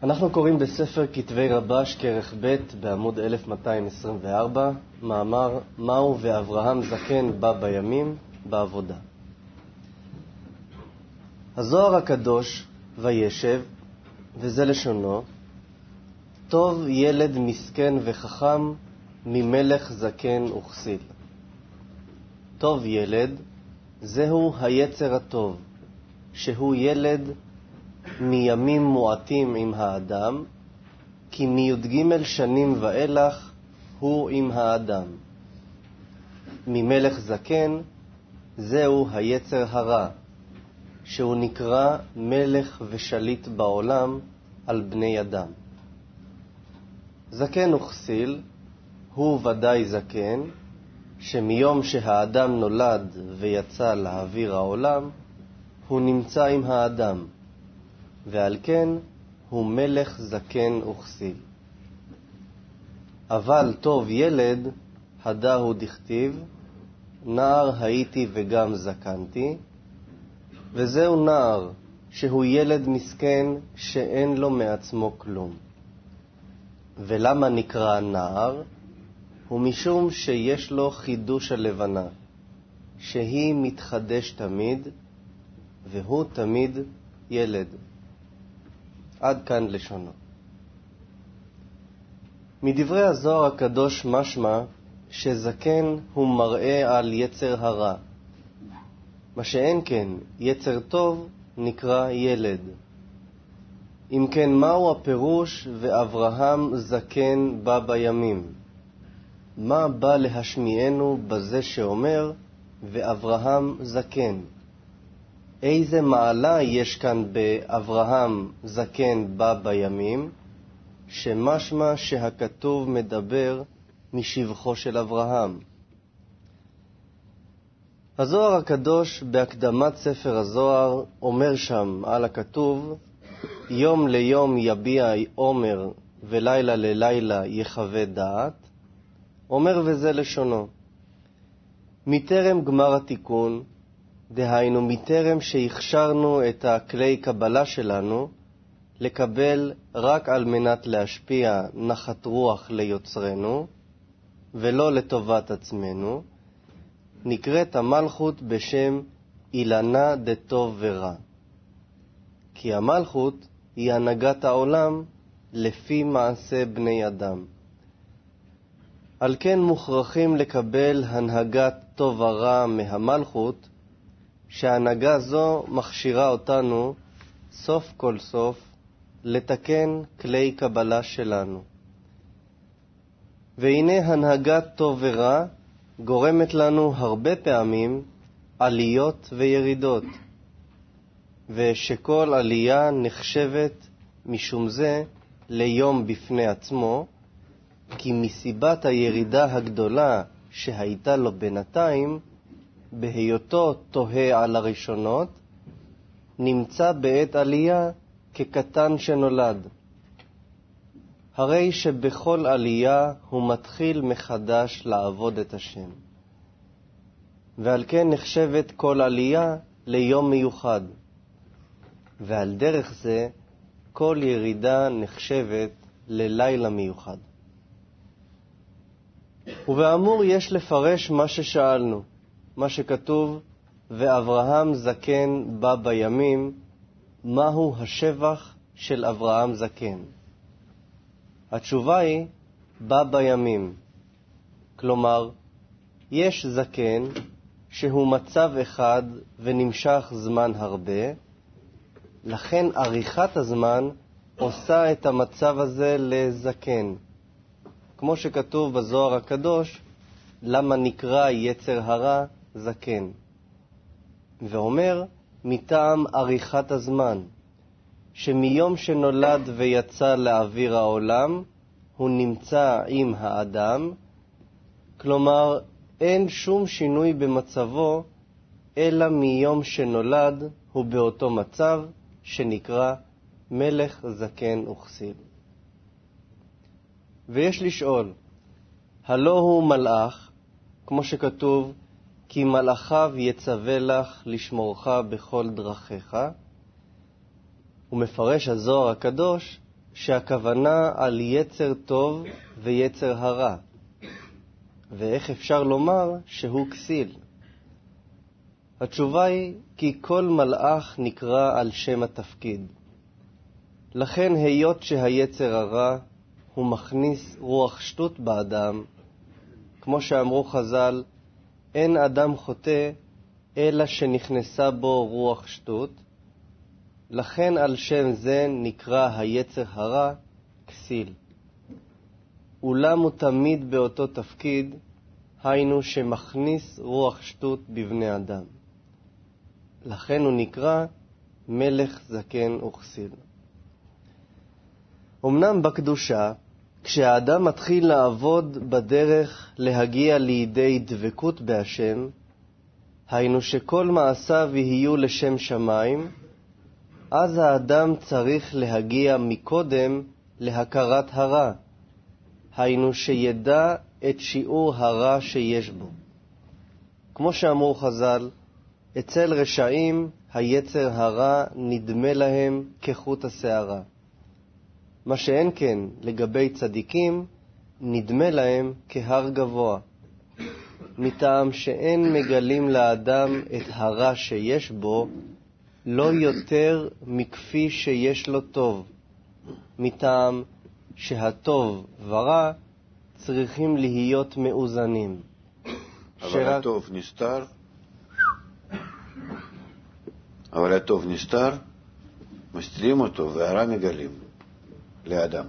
אנחנו קוראים בספר כתבי רבש כרך ב' בעמוד 1224, מאמר מהו ואברהם זקן בא בימים בעבודה. הזוהר הקדוש וישב, וזה לשונו, טוב ילד מסכן וחכם ממלך זקן וכסיל. טוב ילד, זהו היצר הטוב, שהוא ילד מימים מועטים עם האדם, כי מי"ג שנים ואילך הוא עם האדם. ממלך זקן, זהו היצר הרע, שהוא נקרא מלך ושליט בעולם על בני אדם. זקן וכסיל, הוא ודאי זקן, שמיום שהאדם נולד ויצא לאוויר העולם, הוא נמצא עם האדם, ועל כן הוא מלך זקן וכסיל. אבל טוב ילד, הדהו דכתיב, נער הייתי וגם זקנתי, וזהו נער שהוא ילד מסכן שאין לו מעצמו כלום. ולמה נקרא נער? הוא משום שיש לו חידוש הלבנה, שהיא מתחדש תמיד, והוא תמיד ילד. עד כאן לשונו. מדברי הזוהר הקדוש משמע שזקן הוא מראה על יצר הרע. מה שאין כן, יצר טוב נקרא ילד. אם כן, מהו הפירוש ואברהם זקן בא בימים? מה בא להשמיענו בזה שאומר ואברהם זקן? איזה מעלה יש כאן באברהם זקן בא בימים, שמשמע שהכתוב מדבר משבחו של אברהם? הזוהר הקדוש בהקדמת ספר הזוהר אומר שם על הכתוב, יום ליום יביע עומר ולילה ללילה יחווה דעת, אומר וזה לשונו. מטרם גמר התיקון, דהיינו מטרם שהכשרנו את הכלי קבלה שלנו, לקבל רק על מנת להשפיע נחת רוח ליוצרנו, ולא לטובת עצמנו, נקראת המלכות בשם אילנה דטוב ורע. כי המלכות היא הנהגת העולם לפי מעשה בני אדם. על כן מוכרחים לקבל הנהגת טוב ורע מהמלכות, שההנהגה זו מכשירה אותנו סוף כל סוף לתקן כלי קבלה שלנו. והנה הנהגת טוב ורע גורמת לנו הרבה פעמים עליות וירידות, ושכל עלייה נחשבת משום זה ליום בפני עצמו, כי מסיבת הירידה הגדולה שהייתה לו בינתיים, בהיותו תוהה על הראשונות, נמצא בעת עלייה כקטן שנולד. הרי שבכל עלייה הוא מתחיל מחדש לעבוד את השם. ועל כן נחשבת כל עלייה ליום מיוחד. ועל דרך זה כל ירידה נחשבת ללילה מיוחד. ובאמור יש לפרש מה ששאלנו, מה שכתוב, ואברהם זקן בא בימים, מהו השבח של אברהם זקן? התשובה היא, בא בימים. כלומר, יש זקן שהוא מצב אחד ונמשך זמן הרבה, לכן עריכת הזמן עושה את המצב הזה לזקן. כמו שכתוב בזוהר הקדוש, למה נקרא יצר הרע זקן. ואומר, מטעם עריכת הזמן, שמיום שנולד ויצא לאוויר העולם, הוא נמצא עם האדם, כלומר, אין שום שינוי במצבו, אלא מיום שנולד הוא באותו מצב שנקרא מלך זקן וכסיל. ויש לשאול, הלא הוא מלאך, כמו שכתוב, כי מלאכיו יצווה לך לשמורך בכל דרכיך, ומפרש הזוהר הקדוש שהכוונה על יצר טוב ויצר הרע. ואיך אפשר לומר שהוא כסיל? התשובה היא כי כל מלאך נקרא על שם התפקיד. לכן היות שהיצר הרע הוא מכניס רוח שטות באדם, כמו שאמרו חז"ל, אין אדם חוטא אלא שנכנסה בו רוח שטות, לכן על שם זה נקרא היצר הרע כסיל. אולם הוא תמיד באותו תפקיד, היינו שמכניס רוח שטות בבני אדם. לכן הוא נקרא מלך זקן וכסיל. אמנם בקדושה, כשהאדם מתחיל לעבוד בדרך להגיע לידי דבקות בהשם, היינו שכל מעשיו יהיו לשם שמיים, אז האדם צריך להגיע מקודם להכרת הרע, היינו שידע את שיעור הרע שיש בו. כמו שאמרו חז"ל, אצל רשעים היצר הרע נדמה להם כחוט השערה. מה שאין כן לגבי צדיקים נדמה להם כהר גבוה, מטעם שאין מגלים לאדם את הרע שיש בו לא יותר מכפי שיש לו טוב, מטעם שהטוב ורע צריכים להיות מאוזנים. אבל הטוב נסתר, מסתירים אותו והרע מגלים לאדם.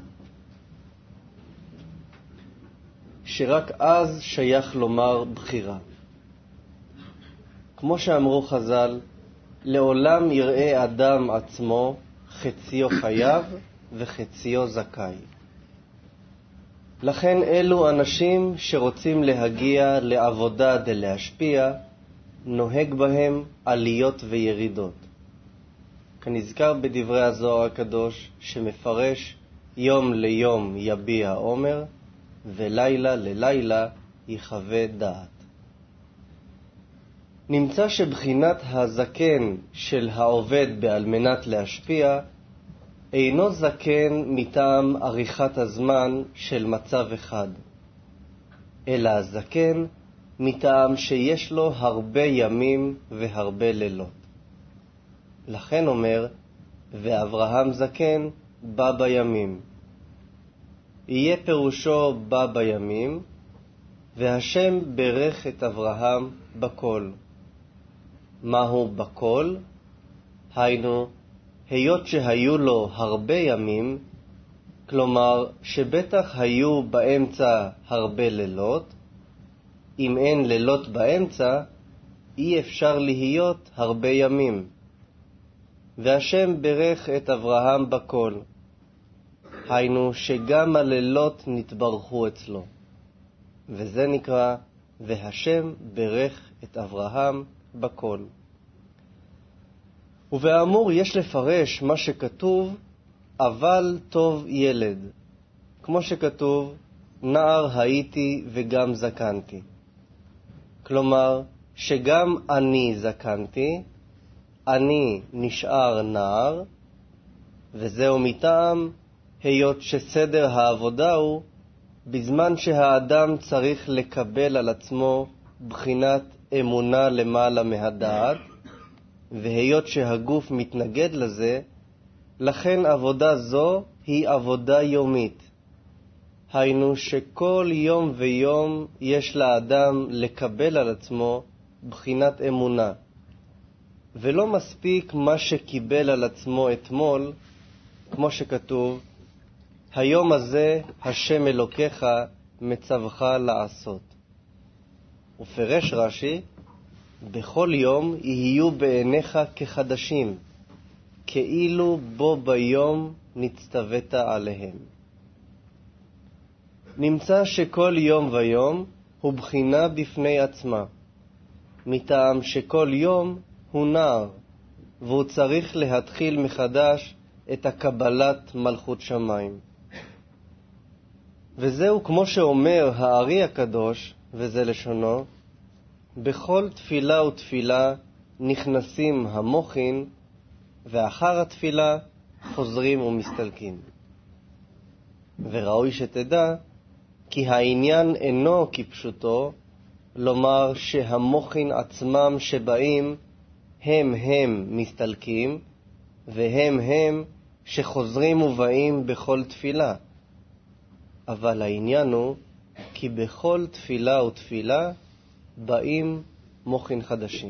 שרק אז שייך לומר בחירה. כמו שאמרו חז"ל, לעולם יראה אדם עצמו חציו חייב וחציו זכאי. לכן אלו אנשים שרוצים להגיע לעבודה דלהשפיע, נוהג בהם עליות וירידות. כנזכר בדברי הזוהר הקדוש שמפרש יום ליום יביע עומר ולילה ללילה יחווה דעת. נמצא שבחינת הזקן של העובד בעל מנת להשפיע אינו זקן מטעם עריכת הזמן של מצב אחד, אלא הזקן מטעם שיש לו הרבה ימים והרבה לילות. לכן אומר, ואברהם זקן בא בימים. יהיה פירושו בא בימים, והשם ברך את אברהם בכל. מהו בכל? היינו, היות שהיו לו הרבה ימים, כלומר שבטח היו באמצע הרבה לילות, אם אין לילות באמצע, אי אפשר להיות הרבה ימים. והשם ברך את אברהם בכל. היינו שגם הלילות נתברכו אצלו. וזה נקרא, והשם ברך את אברהם בכל. ובאמור יש לפרש מה שכתוב, אבל טוב ילד. כמו שכתוב, נער הייתי וגם זקנתי. כלומר, שגם אני זקנתי, אני נשאר נער, וזהו מטעם היות שסדר העבודה הוא בזמן שהאדם צריך לקבל על עצמו בחינת אמונה למעלה מהדעת, והיות שהגוף מתנגד לזה, לכן עבודה זו היא עבודה יומית. היינו שכל יום ויום יש לאדם לקבל על עצמו בחינת אמונה. ולא מספיק מה שקיבל על עצמו אתמול, כמו שכתוב, היום הזה השם אלוקיך מצווך לעשות. ופרש רש"י, בכל יום יהיו בעיניך כחדשים, כאילו בו ביום נצטוות עליהם. נמצא שכל יום ויום הוא בחינה בפני עצמה, מטעם שכל יום הוא נער, והוא צריך להתחיל מחדש את הקבלת מלכות שמיים. וזהו כמו שאומר הארי הקדוש, וזה לשונו, בכל תפילה ותפילה נכנסים המוחין, ואחר התפילה חוזרים ומסתלקים. וראוי שתדע כי העניין אינו כפשוטו, לומר שהמוחין עצמם שבאים הם מסתלקים, והם שחוזרים ובאים בכל תפילה. אבל העניין הוא כי בכל תפילה ותפילה באים מוחין חדשים.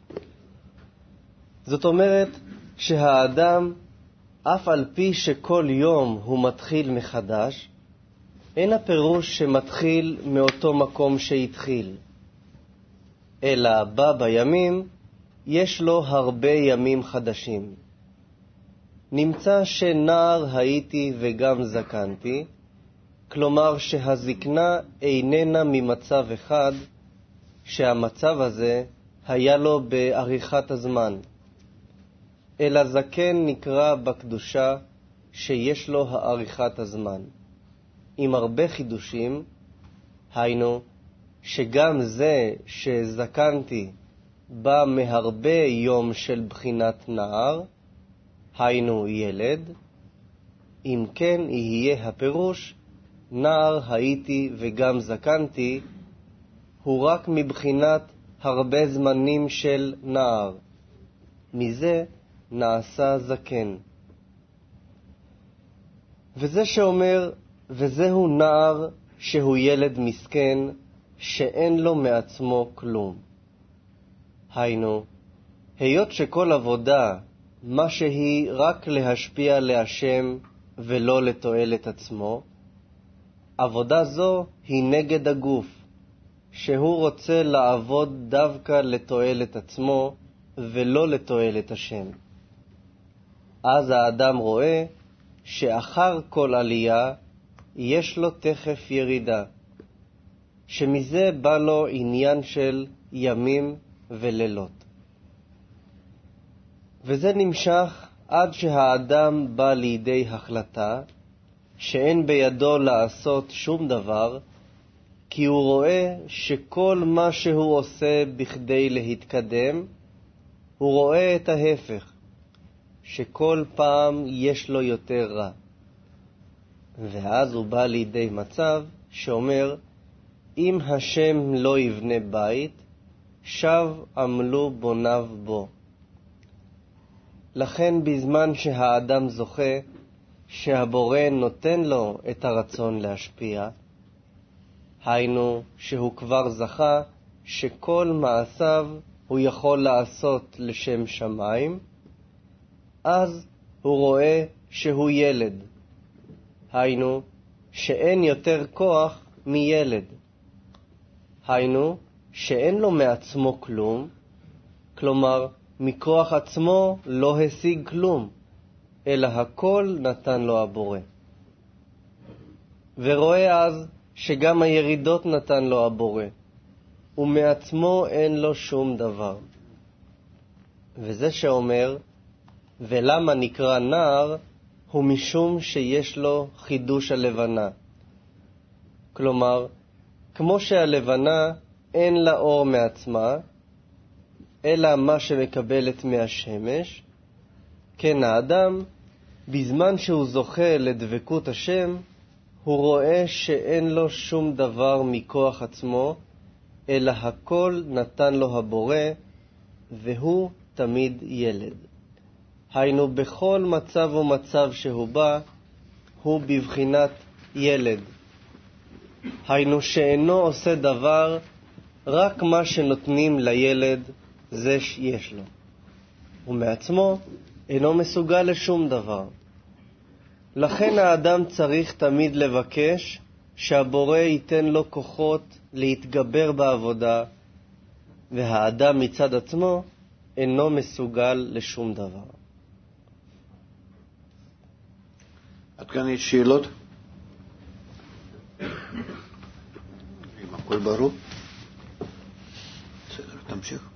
זאת אומרת שהאדם, אף על פי שכל יום הוא מתחיל מחדש, אין הפירוש שמתחיל מאותו מקום שהתחיל, אלא בא בימים יש לו הרבה ימים חדשים. נמצא שנער הייתי וגם זקנתי, כלומר שהזקנה איננה ממצב אחד, שהמצב הזה היה לו בעריכת הזמן, אלא זקן נקרא בקדושה שיש לו העריכת הזמן, עם הרבה חידושים, היינו שגם זה שזקנתי בא מהרבה יום של בחינת נער, היינו ילד, אם כן יהיה הפירוש נער הייתי וגם זקנתי, הוא רק מבחינת הרבה זמנים של נער, מזה נעשה זקן. וזה שאומר וזהו נער שהוא ילד מסכן שאין לו מעצמו כלום. היינו, היות שכל עבודה מה שהיא רק להשפיע להשם ולא לתועלת עצמו, עבודה זו היא נגד הגוף, שהוא רוצה לעבוד דווקא לתועלת עצמו ולא לתועלת השם. אז האדם רואה שאחר כל עלייה יש לו תכף ירידה, שמזה בא לו עניין של ימים ולילות. וזה נמשך עד שהאדם בא לידי החלטה שאין בידו לעשות שום דבר, כי הוא רואה שכל מה שהוא עושה בכדי להתקדם, הוא רואה את ההפך, שכל פעם יש לו יותר רע. ואז הוא בא לידי מצב שאומר, אם השם לא יבנה בית, שב עמלו בוניו בו. לכן בזמן שהאדם זוכה שהבורא נותן לו את הרצון להשפיע, היינו שהוא כבר זכה שכל מעשיו הוא יכול לעשות לשם שמיים, אז הוא רואה שהוא ילד, היינו שאין יותר כוח מילד, היינו שאין לו מעצמו כלום, כלומר מכוח עצמו לא השיג כלום, אלא הכל נתן לו הבורא. ורואה אז שגם הירידות נתן לו הבורא, ומעצמו אין לו שום דבר. וזה שאומר, ולמה נקרא נער, הוא משום שיש לו חידוש הלבנה. כלומר, כמו שהלבנה אין לה אור מעצמה, אלא מה שמקבלת מהשמש, כן האדם, בזמן שהוא זוכה לדבקות השם, הוא רואה שאין לו שום דבר מכוח עצמו, אלא הכל נתן לו הבורא, והוא תמיד ילד. היינו בכל מצב ומצב שהוא בא, הוא בבחינת ילד. היינו שאינו עושה דבר, רק מה שנותנים לילד זה שיש לו. ומעצמו אינו מסוגל לשום דבר. לכן האדם צריך תמיד לבקש שהבורא ייתן לו כוחות להתגבר בעבודה, והאדם מצד עצמו אינו מסוגל לשום דבר. עד כאן יש שאלות? אם הכל ברור? בסדר, תמשיך.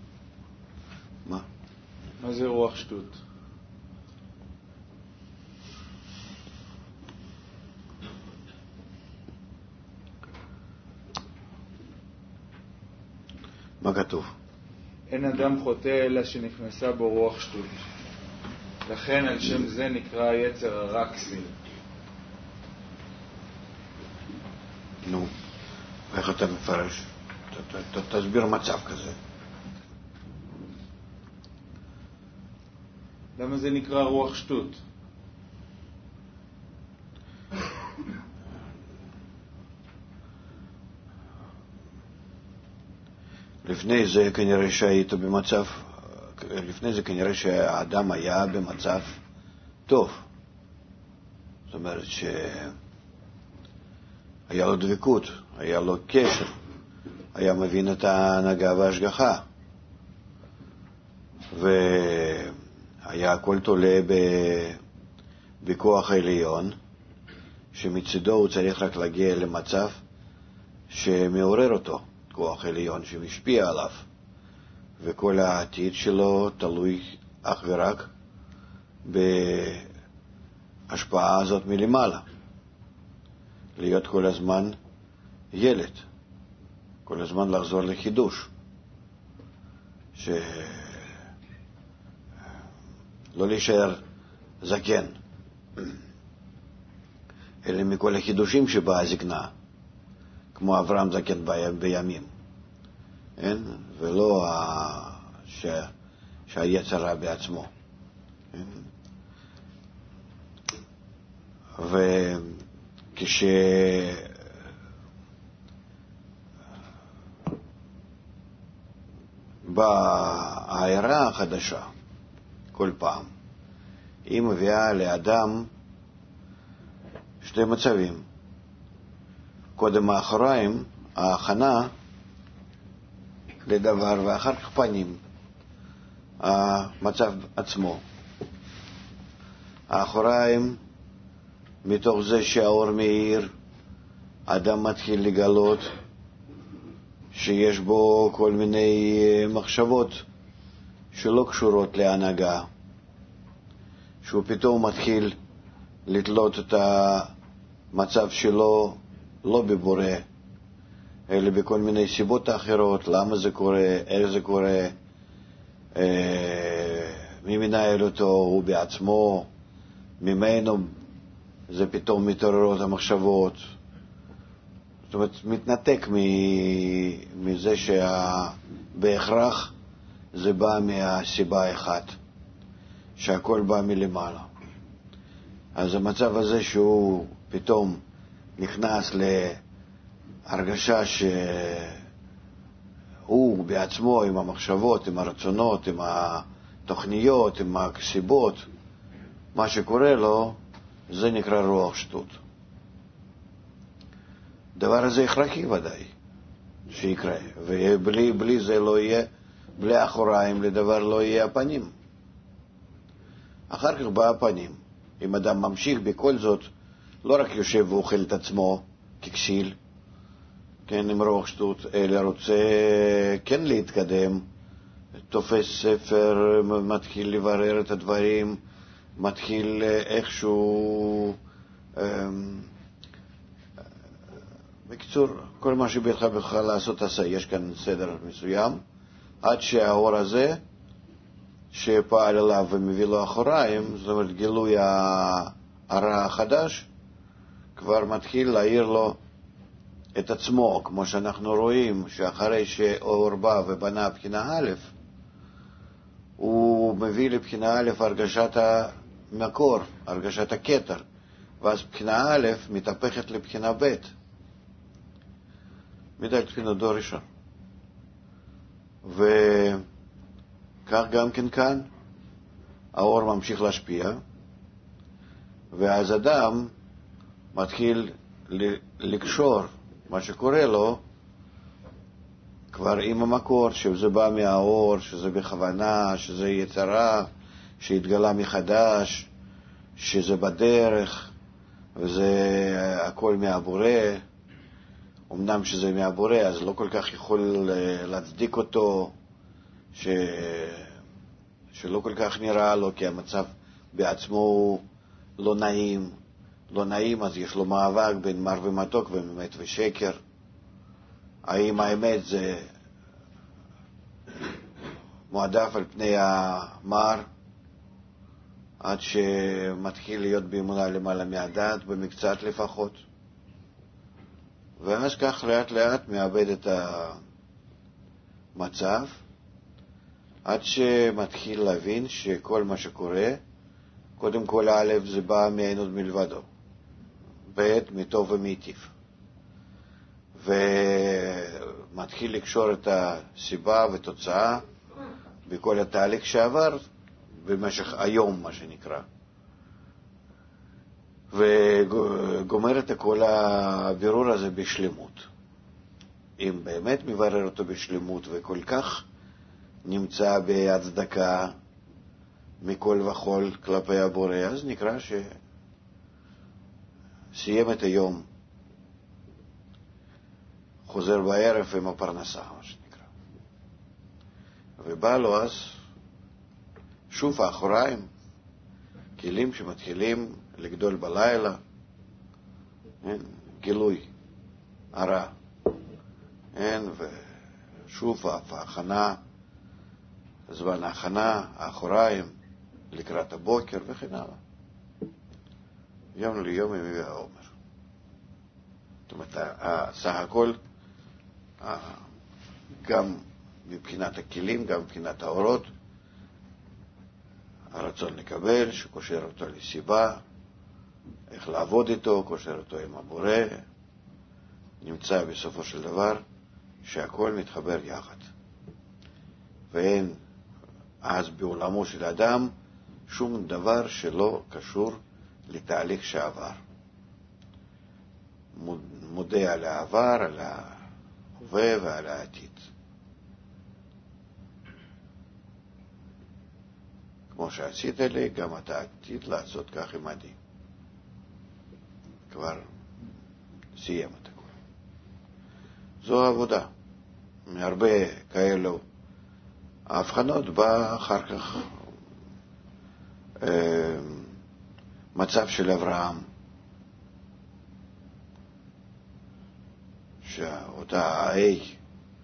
מה זה רוח שטות? מה כתוב? אין אדם חוטא אלא שנכנסה בו רוח שטות. לכן על שם זה נקרא יצר הרע כסיל. נו, איך אתה מפרש? תסביר מצב כזה. למה זה נקרא רוח שטות? לפני זה כנראה שהיית במצב, לפני זה כנראה שהאדם היה במצב טוב. זאת אומרת שהיה לו דבקות, היה לו קשר, היה מבין את ההנהגה וההשגחה. והיה הכל תולה בכוח העליון, שמצידו הוא צריך רק להגיע למצב שמעורר אותו. כוח עליון שמשפיע עליו, וכל העתיד שלו תלוי אך ורק בהשפעה הזאת מלמעלה. להיות כל הזמן ילד, כל הזמן לחזור לחידוש, לא להישאר זקן, אלא מכל החידושים שבאה הזקנה, כמו אברהם זקן בימים, אין? ולא שהיצר רע בעצמו. באה העירה החדשה, כל פעם, היא מביאה לאדם שני מצבים. קודם האחוריים, ההכנה לדבר, ואחר כך פנים, המצב עצמו. האחוריים, מתוך זה שהאור מאיר, אדם מתחיל לגלות שיש בו כל מיני מחשבות שלא קשורות להנהגה, שהוא פתאום מתחיל לתלות את המצב שלו לא בבורא, אלא בכל מיני סיבות אחרות, למה זה קורה, איך זה קורה, מי מנהל אותו, הוא בעצמו, ממנו זה פתאום מתעוררות המחשבות. זאת אומרת, מתנתק מזה שבהכרח זה בא מהסיבה אחת, שהכל בא מלמעלה. אז המצב הזה שהוא פתאום נכנס להרגשה שהוא בעצמו עם המחשבות, עם הרצונות, עם התוכניות, עם הסיבות, מה שקורה לו, זה נקרא רוח שטות. דבר הזה הכרחי ודאי שיקרה, ובלי זה לא יהיה, בלי האחוריים לדבר לא יהיה הפנים. אחר כך בא הפנים. אם אדם ממשיך בכל זאת, לא רק יושב ואוכל את עצמו ככסיל, כן, עם רוח שטות, אלא רוצה כן להתקדם, תופס ספר, מתחיל לברר את הדברים, מתחיל איכשהו, בקיצור, כל מה שבכלל לעשות עשה, יש כאן סדר מסוים, עד שהאור הזה שפעל עליו ומביא לו אחוריים, זאת אומרת גילוי הרע החדש, כבר מתחיל להעיר לו את עצמו, כמו שאנחנו רואים שאחרי שאור בא ובנה בחינה א', הוא מביא לבחינה א' הרגשת המקור, הרגשת הכתר, ואז בחינה א' מתהפכת לבחינה ב', מדלת בחינה דור ראשון. וכך גם כן כאן, האור ממשיך להשפיע, ואז אדם מתחיל לקשור מה שקורה לו כבר עם המקור, שזה בא מהאור, שזה בכוונה, שזה יצרה, שהתגלה מחדש, שזה בדרך, וזה הכל מהבורא. אמנם שזה מהבורא, אז לא כל כך יכול להצדיק אותו, שלא כל כך נראה לו, כי המצב בעצמו הוא לא נעים. לא נעים, אז יש לו מאבק בין מר ומתוק ואמת ושקר. האם האמת זה מועדף על פני המר, עד שמתחיל להיות באמונה למעלה מהדעת, במקצת לפחות. ואז כך לאט לאט מאבד את המצב, עד שמתחיל להבין שכל מה שקורה, קודם כל א' זה בא מאין עוד מלבדו, ב' מטוב ומיטיב, ומתחיל לקשור את הסיבה ותוצאה בכל התהליך שעבר במשך היום, מה שנקרא, וגומר את כל הבירור הזה בשלמות. אם באמת מברר אותו בשלמות וכל כך נמצא בהצדקה מכל וכל כלפי הבורא, אז נקרא שסיים את היום, חוזר בערב עם הפרנסה, מה שנקרא. ובא לו אז שוב האחוריים, כלים שמתחילים לגדול בלילה, גילוי הרע, ושוב ההכנה, זמן ההכנה, האחוריים, לקראת הבוקר וכן הלאה. יום ליום ימי והעומר. זאת אומרת, סך הכל, גם מבחינת הכלים, גם מבחינת האורות, הרצון לקבל, שקושר אותו לסיבה, איך לעבוד איתו, קושר אותו עם הבורא, נמצא בסופו של דבר שהכל מתחבר יחד. ואין אז בעולמו של אדם שום דבר שלא קשור לתהליך שעבר. מודה על העבר, על ההווה ועל העתיד. כמו שעשית לי, גם אתה עתיד לעשות כך עמדי. כבר סיים את הכל. זו העבודה. מהרבה כאלו ההבחנות בא אחר כך מצב של אברהם, שאותה האי,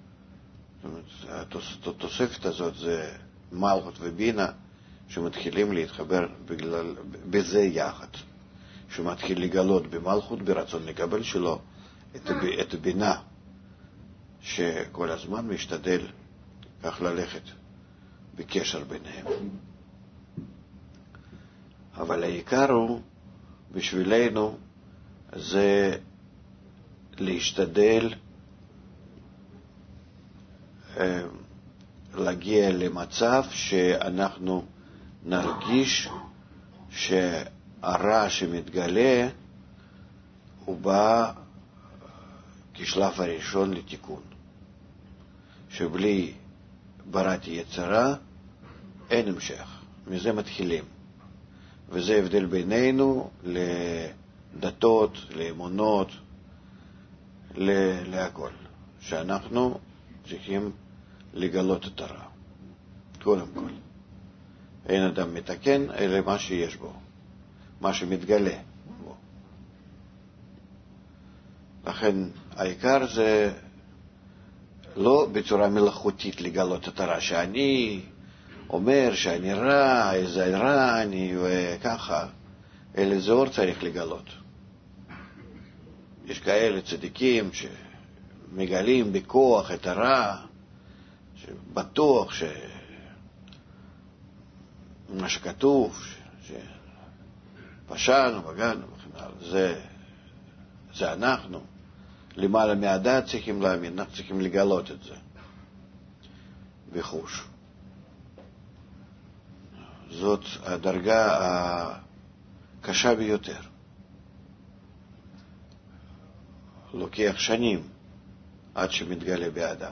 התוספת הזאת זה מלכות ובינה, שמתחילים להתחבר בזה יחד, שמתחיל לגלות במלכות ברצון לקבל שלו את הבינה, שכל הזמן משתדל כך ללכת בקשר ביניהם. אבל העיקר הוא בשבילנו זה להשתדל להגיע למצב שאנחנו נרגיש שהרע שמתגלה הוא בא כשלב הראשון לתיקון, שבלי בראתי יצרה אין המשך, מזה מתחילים. וזה הבדל בינינו לדתות, לאמונות, להכל, שאנחנו צריכים לגלות את הרע קודם כל. אין אדם מתקן אלא מה שיש בו, מה שמתגלה בו. לכן העיקר זה לא בצורה מלאכותית לגלות את הרע, שאני אומר שאני רע, איזה רע אני וככה, אלא זה אור צריך לגלות. יש כאלה צדיקים שמגלים בכוח את הרע, שבטוח מה שכתוב, שפשענו, בגענו וכן הלאה, זה אנחנו. למעלה מהדעת צריכים להאמין, אנחנו צריכים לגלות את זה בחוש. זאת הדרגה הקשה ביותר. לוקח שנים עד שמתגלה באדם.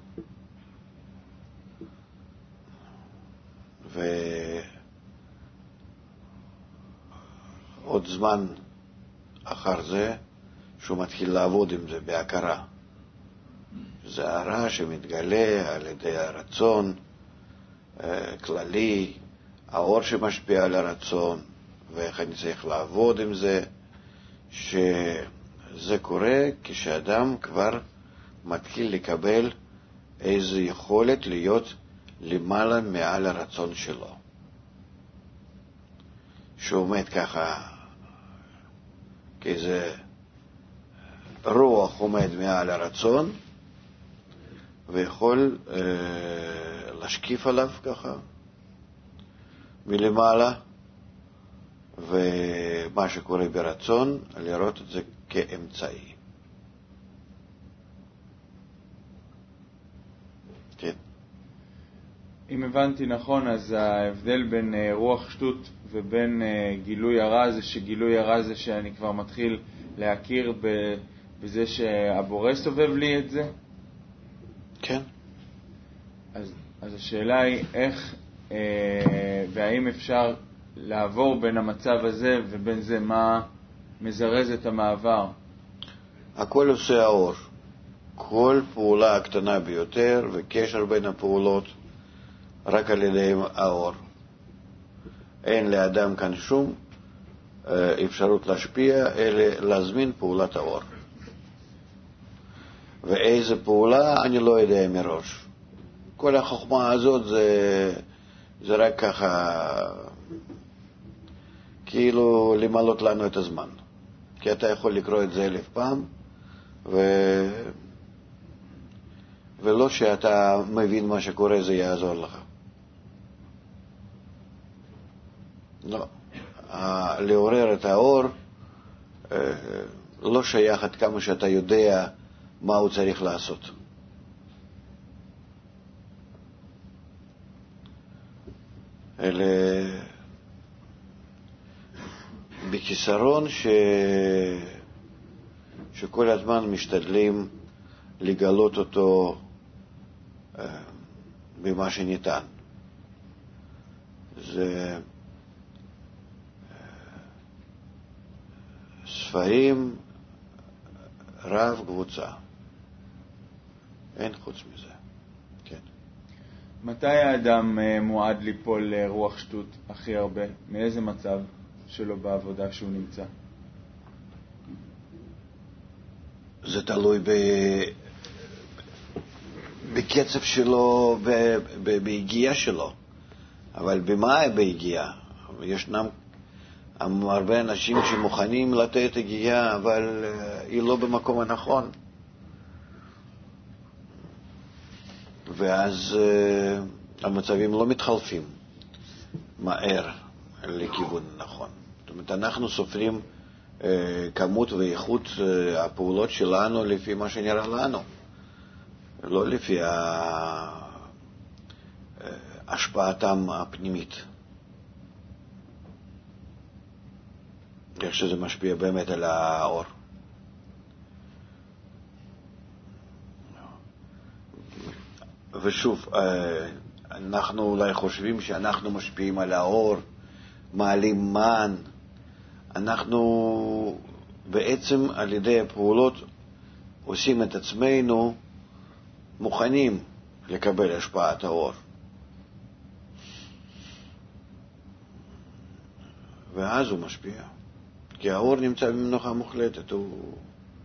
ועוד זמן אחר זה שהוא מתחיל לעבוד עם זה בהכרה. זה הרע שמתגלה על ידי הרצון כללי, האור שמשפיע על הרצון, ואיך אני צריך לעבוד עם זה, שזה קורה כשאדם כבר מתחיל לקבל איזו יכולת להיות למעלה מעל הרצון שלו. שהוא עומד ככה כאיזה הרוח עומד מעל הרצון, ויכול להשקיף עליו ככה, מלמעלה, ומה שקורה ברצון, לראות את זה כאמצעי. כן. אם הבנתי נכון, אז ההבדל בין רוח שטות ובין גילוי הרע זה שגילוי הרע זה שאני כבר מתחיל להכיר בזה שהבורא סובב לי את זה? כן. אז השאלה היא איך והאם אפשר לעבור בין המצב הזה ובין זה, מה מזרז את המעבר? הכל עושה האור. כל פעולה הקטנה ביותר וקשר בין הפעולות רק על ידי האור. אין לאדם כאן שום אפשרות להשפיע, אלא להזמין פעולת האור. ואיזה פעולה אני לא יודע מראש. כל החוכמה הזאת זה רק ככה, כאילו למלות לנו את הזמן. כי אתה יכול לקרוא את זה 1000 פעם, ולא שאתה מבין מה שקורה זה יעזור לך. לא. לעורר את האור לא שייך עד כמה שאתה יודע מה הוא צריך לעשות. אלא בכיסרון שכל הזמן משתדלים לגלות אותו במה שניתן. זה ספרים רב קבוצה. אין חוץ מזה. כן. מתי האדם מועד ליפול לרוח שטות הכי הרבה? מאיזה מצב שלו בעבודה שהוא נמצא? זה תלוי בקצב שלו, בהגיעה שלו. אבל במה בהגיעה? ישנם הרבה אנשים שמוכנים לתת הגיעה, אבל היא לא במקום הנכון. ואז המצבים לא מתחלפים מהר לכיוון נכון. זאת אומרת, אנחנו סופרים כמות ואיכות הפעולות שלנו לפי מה שנראה לנו, לא לפי השפעתם הפנימית. איך שזה משפיע באמת על האור. ושוב, אנחנו אולי חושבים שאנחנו משפיעים על האור, מעלים מן. אנחנו בעצם על ידי הפעולות עושים את עצמנו מוכנים לקבל השפעת האור. ואז הוא משפיע. כי האור נמצא במנוחה מוחלטת, הוא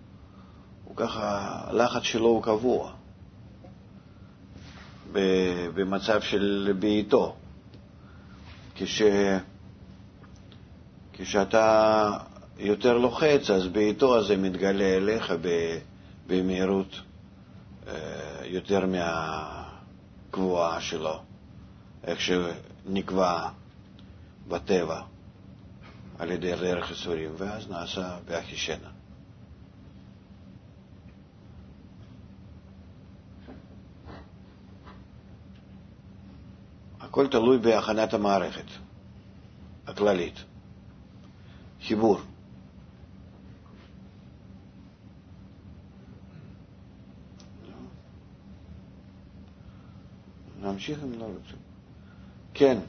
ככה, הלחץ שלו הוא קבוע. במצב של בעיתו. כשאתה יותר לוחץ, אז בעיתו הזה מתגלה אליך במהירות יותר מהקבועה שלו, איך שנקבע בטבע על ידי דרך הסורים, ואז נעשה באחישנה. הכל תלוי בהכנת המערכת הכללית. חיבור. נמשיך אם לא רוצים. כן.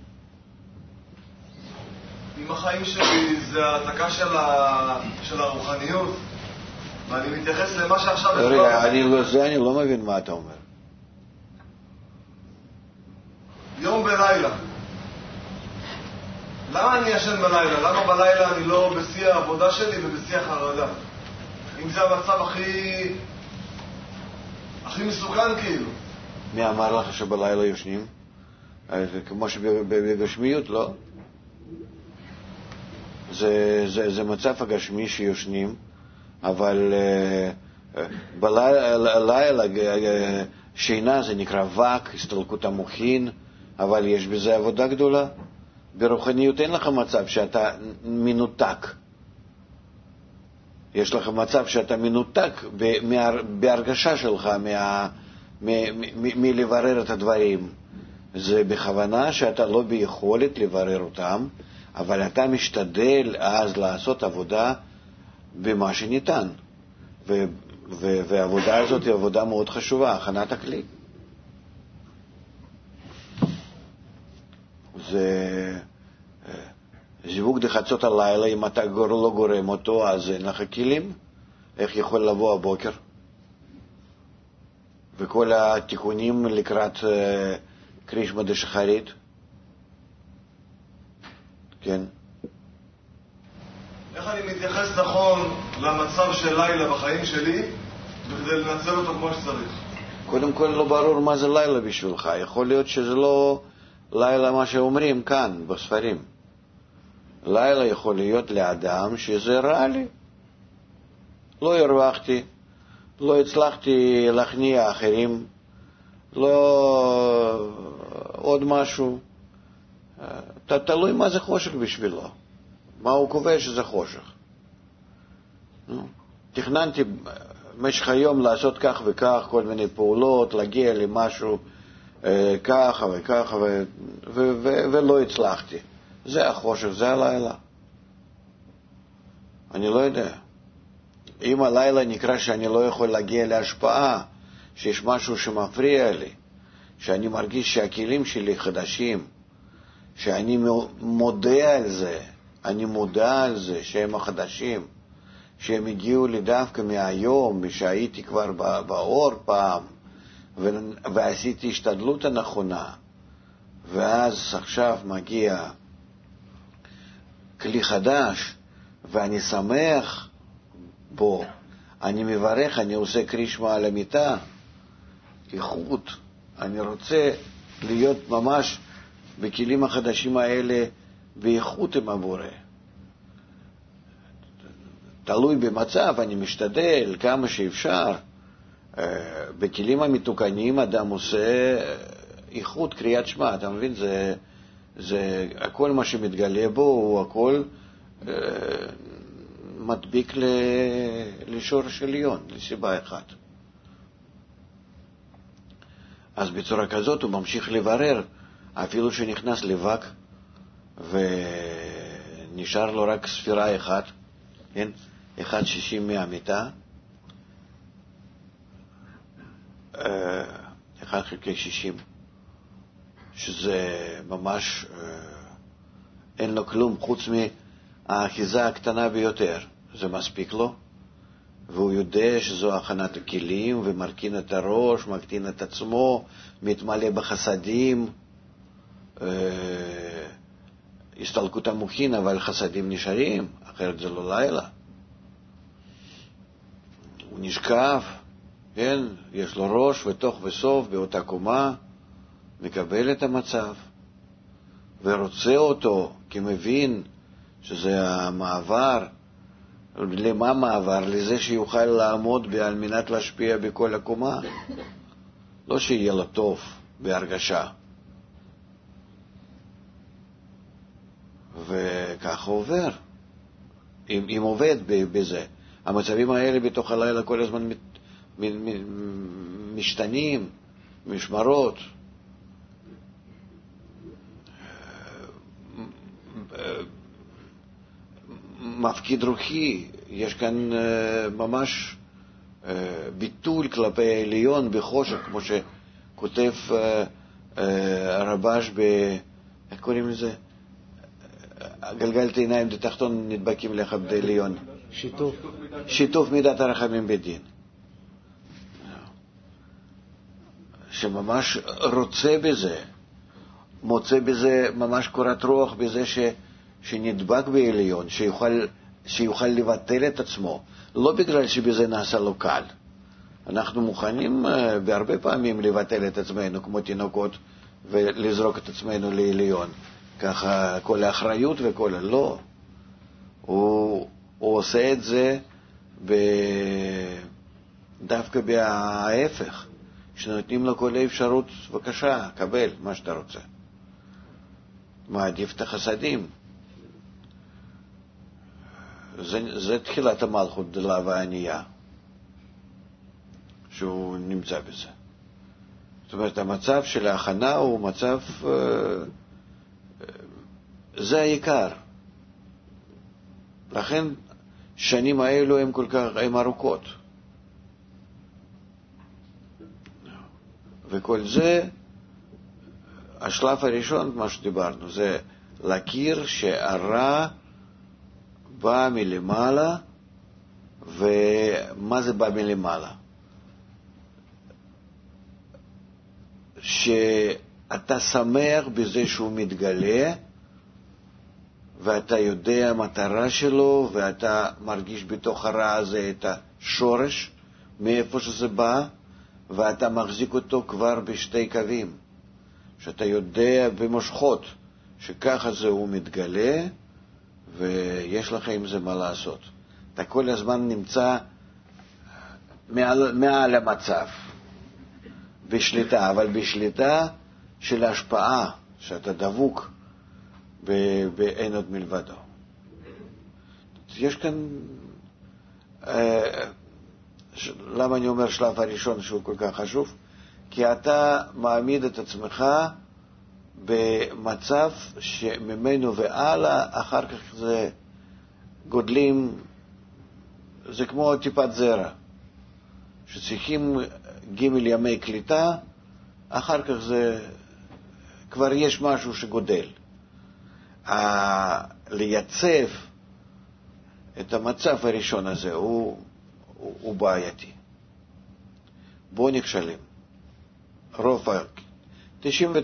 אם החיים שלי זה העתקה של הרוחניות, ואני מתייחס למה שעכשיו... רגע, אני לא מבין מה אתה אומר. יום בלילה. למה אני ישן בלילה? למה בלילה אני לא בשיא העבודה שלי ובשיא החרדה? אם זה המצב הכי מסוכן כאילו. מי אמר לך שבלילה ישנים? כמו שבגשמיות, לא? זה מצב הגשמי שיושנים, אבל בלילה שינה זה נקרא וק, הסתלקות המוחין, אבל יש בזה עבודה גדולה. ברוחניות אין לך מצב שאתה מנותק. יש לך מצב שאתה מנותק בהרגשה שלך מלברר את הדברים. זה בכוונה שאתה לא ביכולת לברר אותם, אבל אתה משתדל אז לעשות עבודה במה שניתן. והעבודה הזאת היא עבודה מאוד חשובה, הכנת הכלי. זה זיווג דחצות הלילה, אם אתה לא גורם אותו, אז אין לך כלים. איך יכול לבוא הבוקר? וכל התיקונים לקראת קרישמה דשחרית? כן. איך אני מתייחס נכון למצב של לילה בחיים שלי בכדי לנצל אותו כמו שצריך? קודם כל לא ברור מה זה לילה בשבילך. יכול להיות שזה לא לילה מה שאומרים כאן בספרים. לילה יכול להיות לאדם שזה רע לי. לא הרווחתי, לא הצלחתי להכניע אחרים, לא עוד משהו. תלוי מה זה חושך בשבילו. מה הוא קובע שזה חושך. תכננתי במשך היום לעשות כך וכך, כל מיני פעולות, להגיע למשהו ככה וככה, ולא הצלחתי. זה החושך, זה הלילה. אני לא יודע. אם הלילה נקרא שאני לא יכול להגיע להשפעה, שיש משהו שמפריע לי, שאני מרגיש שהכלים שלי חדשים, שאני מודה על זה, אני מודע על זה שהם החדשים, שהם הגיעו לי דווקא מהיום, שהייתי כבר באור פעם, ועשיתי השתדלות הנכונה, ואז עכשיו מגיע כלי חדש, ואני שמח בו, אני מברך, אני עושה קרישמה על המיטה, איכות, אני רוצה להיות ממש בכלים החדשים האלה באיכות עם הבורא. תלוי במצב, אני משתדל כמה שאפשר. בכלים המתוקנים אדם עושה איכות קריאת שמע, אתה מבין? זה הכל מה שמתגלה בו, הוא הכל מדביק לשורש עליון, לסיבה אחת. אז בצורה כזאת הוא ממשיך לברר, אפילו שנכנס לבק ונשאר לו רק ספירה אחת, כן? 1/60 מהמיטה, 1/60, שזה ממש אין לו כלום חוץ מהאחיזה הקטנה ביותר. זה מספיק לו, והוא יודע שזו הכנת הכלים, ומרכין את הראש, מקטין את עצמו, מתמלא בחסדים, הסתלקות המוחין, אבל חסדים נשארים, אחרת זה לא לילה. הוא נשכב, כן, יש לו ראש ותוך וסוף באותה קומה, מקבל את המצב, ורוצה אותו, כי מבין שזה המעבר. למה מעבר? לזה שיוכל לעמוד על מנת להשפיע בכל הקומה. לא שיהיה לו טוב בהרגשה. וככה עובר. אם עובד בזה. המצבים האלה בתוך הלילה כל הזמן משתנים, משמרות. מפקיד רוחי, יש כאן ממש ביטול כלפי העליון בחושך, כמו שכותב הרבש איך קוראים לזה? גלגלת עיניים דתחתון נדבקים לך בדי עליון. שיתוף מידת הרחמים בדין. שממש רוצה בזה, מוצא בזה ממש קורת רוח בזה שנדבק בעליון, שיוכל לבטל את עצמו, לא בגלל שבזה נעשה לו קל. אנחנו מוכנים בהרבה פעמים לבטל את עצמנו כמו תינוקות ולזרוק את עצמנו לעליון. ככה כל האחריות וכל לא. הוא עושה את זה דווקא בהפך, שנותנים לו כל האפשרות, בבקשה, קבל מה שאתה רוצה. מעדיף את החסדים. זה תחילת המלכות דלה והענייה, שהוא נמצא בזה. זאת אומרת, המצב של ההכנה הוא מצב, זה העיקר. לכן שנים האלו הם כל כך, הם ארוכות. וכל זה, השלב הראשון, מה שדיברנו, זה להכיר שהרע בא מלמעלה, ומה זה בא מלמעלה? שאתה שמח בזה שהוא מתגלה, ואתה יודע המטרה שלו, ואתה מרגיש בתוך הרע הזה את השורש, מאיפה שזה בא, ואתה מחזיק אותו כבר בשתי קווים, שאתה יודע במושכות שככה זה הוא מתגלה, ויש לך עם זה מה לעשות. אתה כל הזמן נמצא מעל המצב, בשליטה, אבל בשליטה של השפעה, שאתה דבוק באין עוד מלבדו. יש כאן, למה אני אומר שלב הראשון שהוא כל כך חשוב? כי אתה מעמיד את עצמך במצב שממנו והלאה, אחר כך זה גודלים, זה כמו טיפת זרע, שצריכים ג' ימי קליטה, אחר כך זה כבר יש משהו שגודל. לייצב את המצב הראשון הזה הוא בעייתי. בו נכשלים. רוב 99%.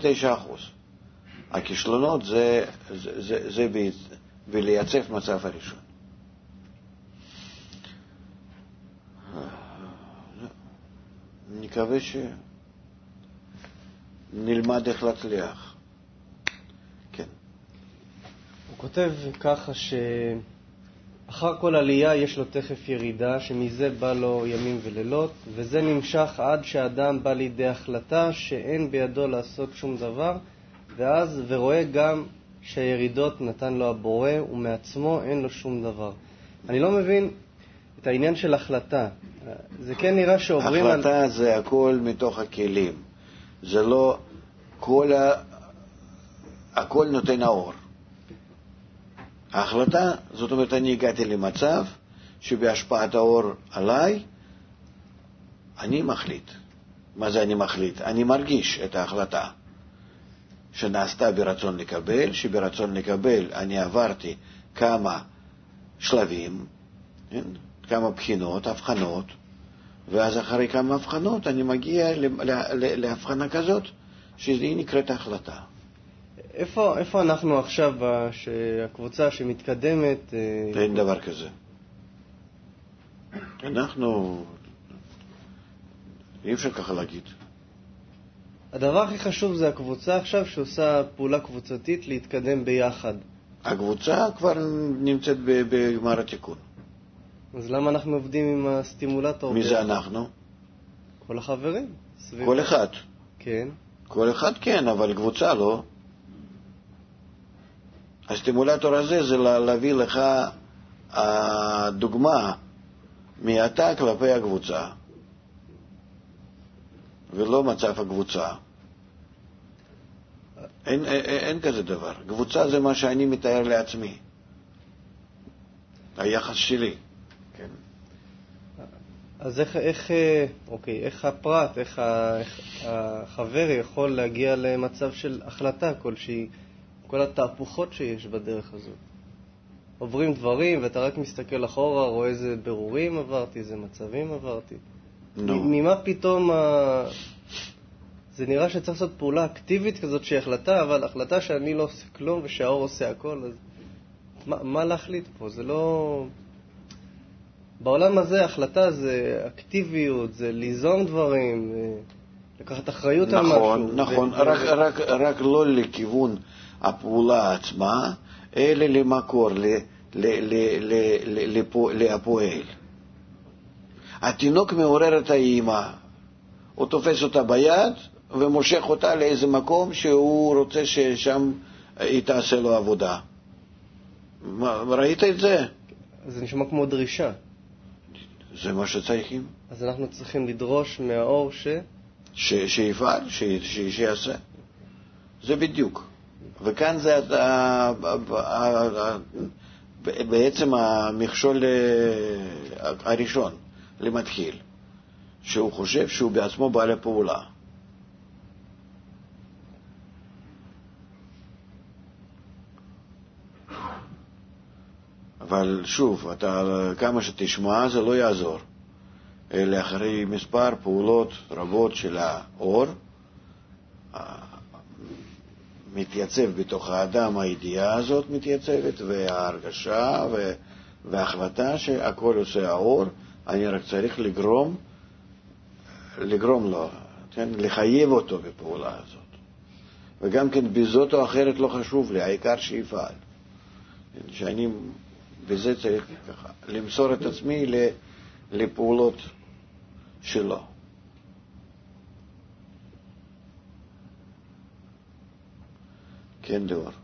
הכישלונות זה בלייצב מצב הראשון. נקווה שנלמד איך להצליח. כן. הוא כותב ככה שאחר כל עלייה יש לו תכף ירידה, שמזה בא לו ימים ולילות, וזה נמשך עד שהאדם בא לידי החלטה שאין בידו לעשות שום דבר, ואז ורואה גם שהירידות נתן לו הבורא, ומעצמו אין לו שום דבר. אני לא מבין את העניין של החלטה. זה כן נראה שעוברים החלטה זה הכל מתוך הכלים. זה לא הכל נותן האור. ההחלטה, זאת אומרת, אני הגעתי למצב שבהשפעת האור עליי, אני מחליט. מה זה אני מחליט? אני מרגיש את ההחלטה שנעשתה ברצון לקבל, שברצון לקבל אני עברתי כמה שלבים, כמה בחינות, הבחנות, ואז אחרי כמה הבחנות אני מגיע להבחנה כזאת, שהיא נקראת החלטה. איפה אנחנו עכשיו, שהקבוצה שמתקדמת? אין דבר כזה. אנחנו, אי אפשר ככה להגיד. הדבר הכי חשוב זה הקבוצה עכשיו שעושה פעולה קבוצתית להתקדם ביחד. הקבוצה כבר נמצאת בגמר התיקון. אז למה אנחנו עובדים עם הסטימולטור? מי זה אנחנו? כל החברים. כל אחד. כן. כל אחד כן, אבל קבוצה לא. הסטימולטור הזה זה להביא לך הדוגמה מעתה כלפי הקבוצה, ולא מצב הקבוצה. אין כזה דבר. קבוצה זה מה שאני מתאר לעצמי. היחס שלי. כן. אז איך הפרט, איך החבר יכול להגיע למצב של החלטה כלשהי, כל התהפוכות שיש בדרך הזאת? עוברים דברים ואתה רק מסתכל אחורה, רואה איזה ברורים עברתי, איזה מצבים עברתי. ממה פתאום זה נראה שצריך לעשות פעולה אקטיבית כזאת שהיא החלטה, אבל החלטה שאני לא עושה כלום ושהאור עושה הכל, אז מה להחליט פה? זה לא... בעולם הזה החלטה זה אקטיביות, זה ליזום דברים, לקחת אחריות על משהו. נכון, רק לא לכיוון הפעולה עצמה, אלא למקור, להפועל. התינוק מעורר את האמא, הוא תופס אותה ביד ומושך אותה לאיזה מקום שהוא רוצה ששם היא תעשה לו עבודה. ראית את זה? זה נשמע כמו דרישה. זה מה שצריכים. אז אנחנו צריכים לדרוש מהאור שיפעל, שיעשה. זה בדיוק. וכאן זה בעצם המכשול הראשון למתחיל, שהוא חושב שהוא בעצמו בעל הפעולה. אבל שוב, כמה שתשמע זה לא יעזור. לאחרי מספר פעולות רבות של האור, מתייצב בתוך האדם, הידיעה הזאת מתייצבת, וההרגשה וההחלטה שהכל עושה האור, אני רק צריך לגרום לו, כן? לחייב אותו בפעולה הזאת. וגם כן בזאת או אחרת לא חשוב לי, העיקר שיפעל. שאני בזה צריך ככה, למסור את עצמי לפעולות שלו. כן, דור.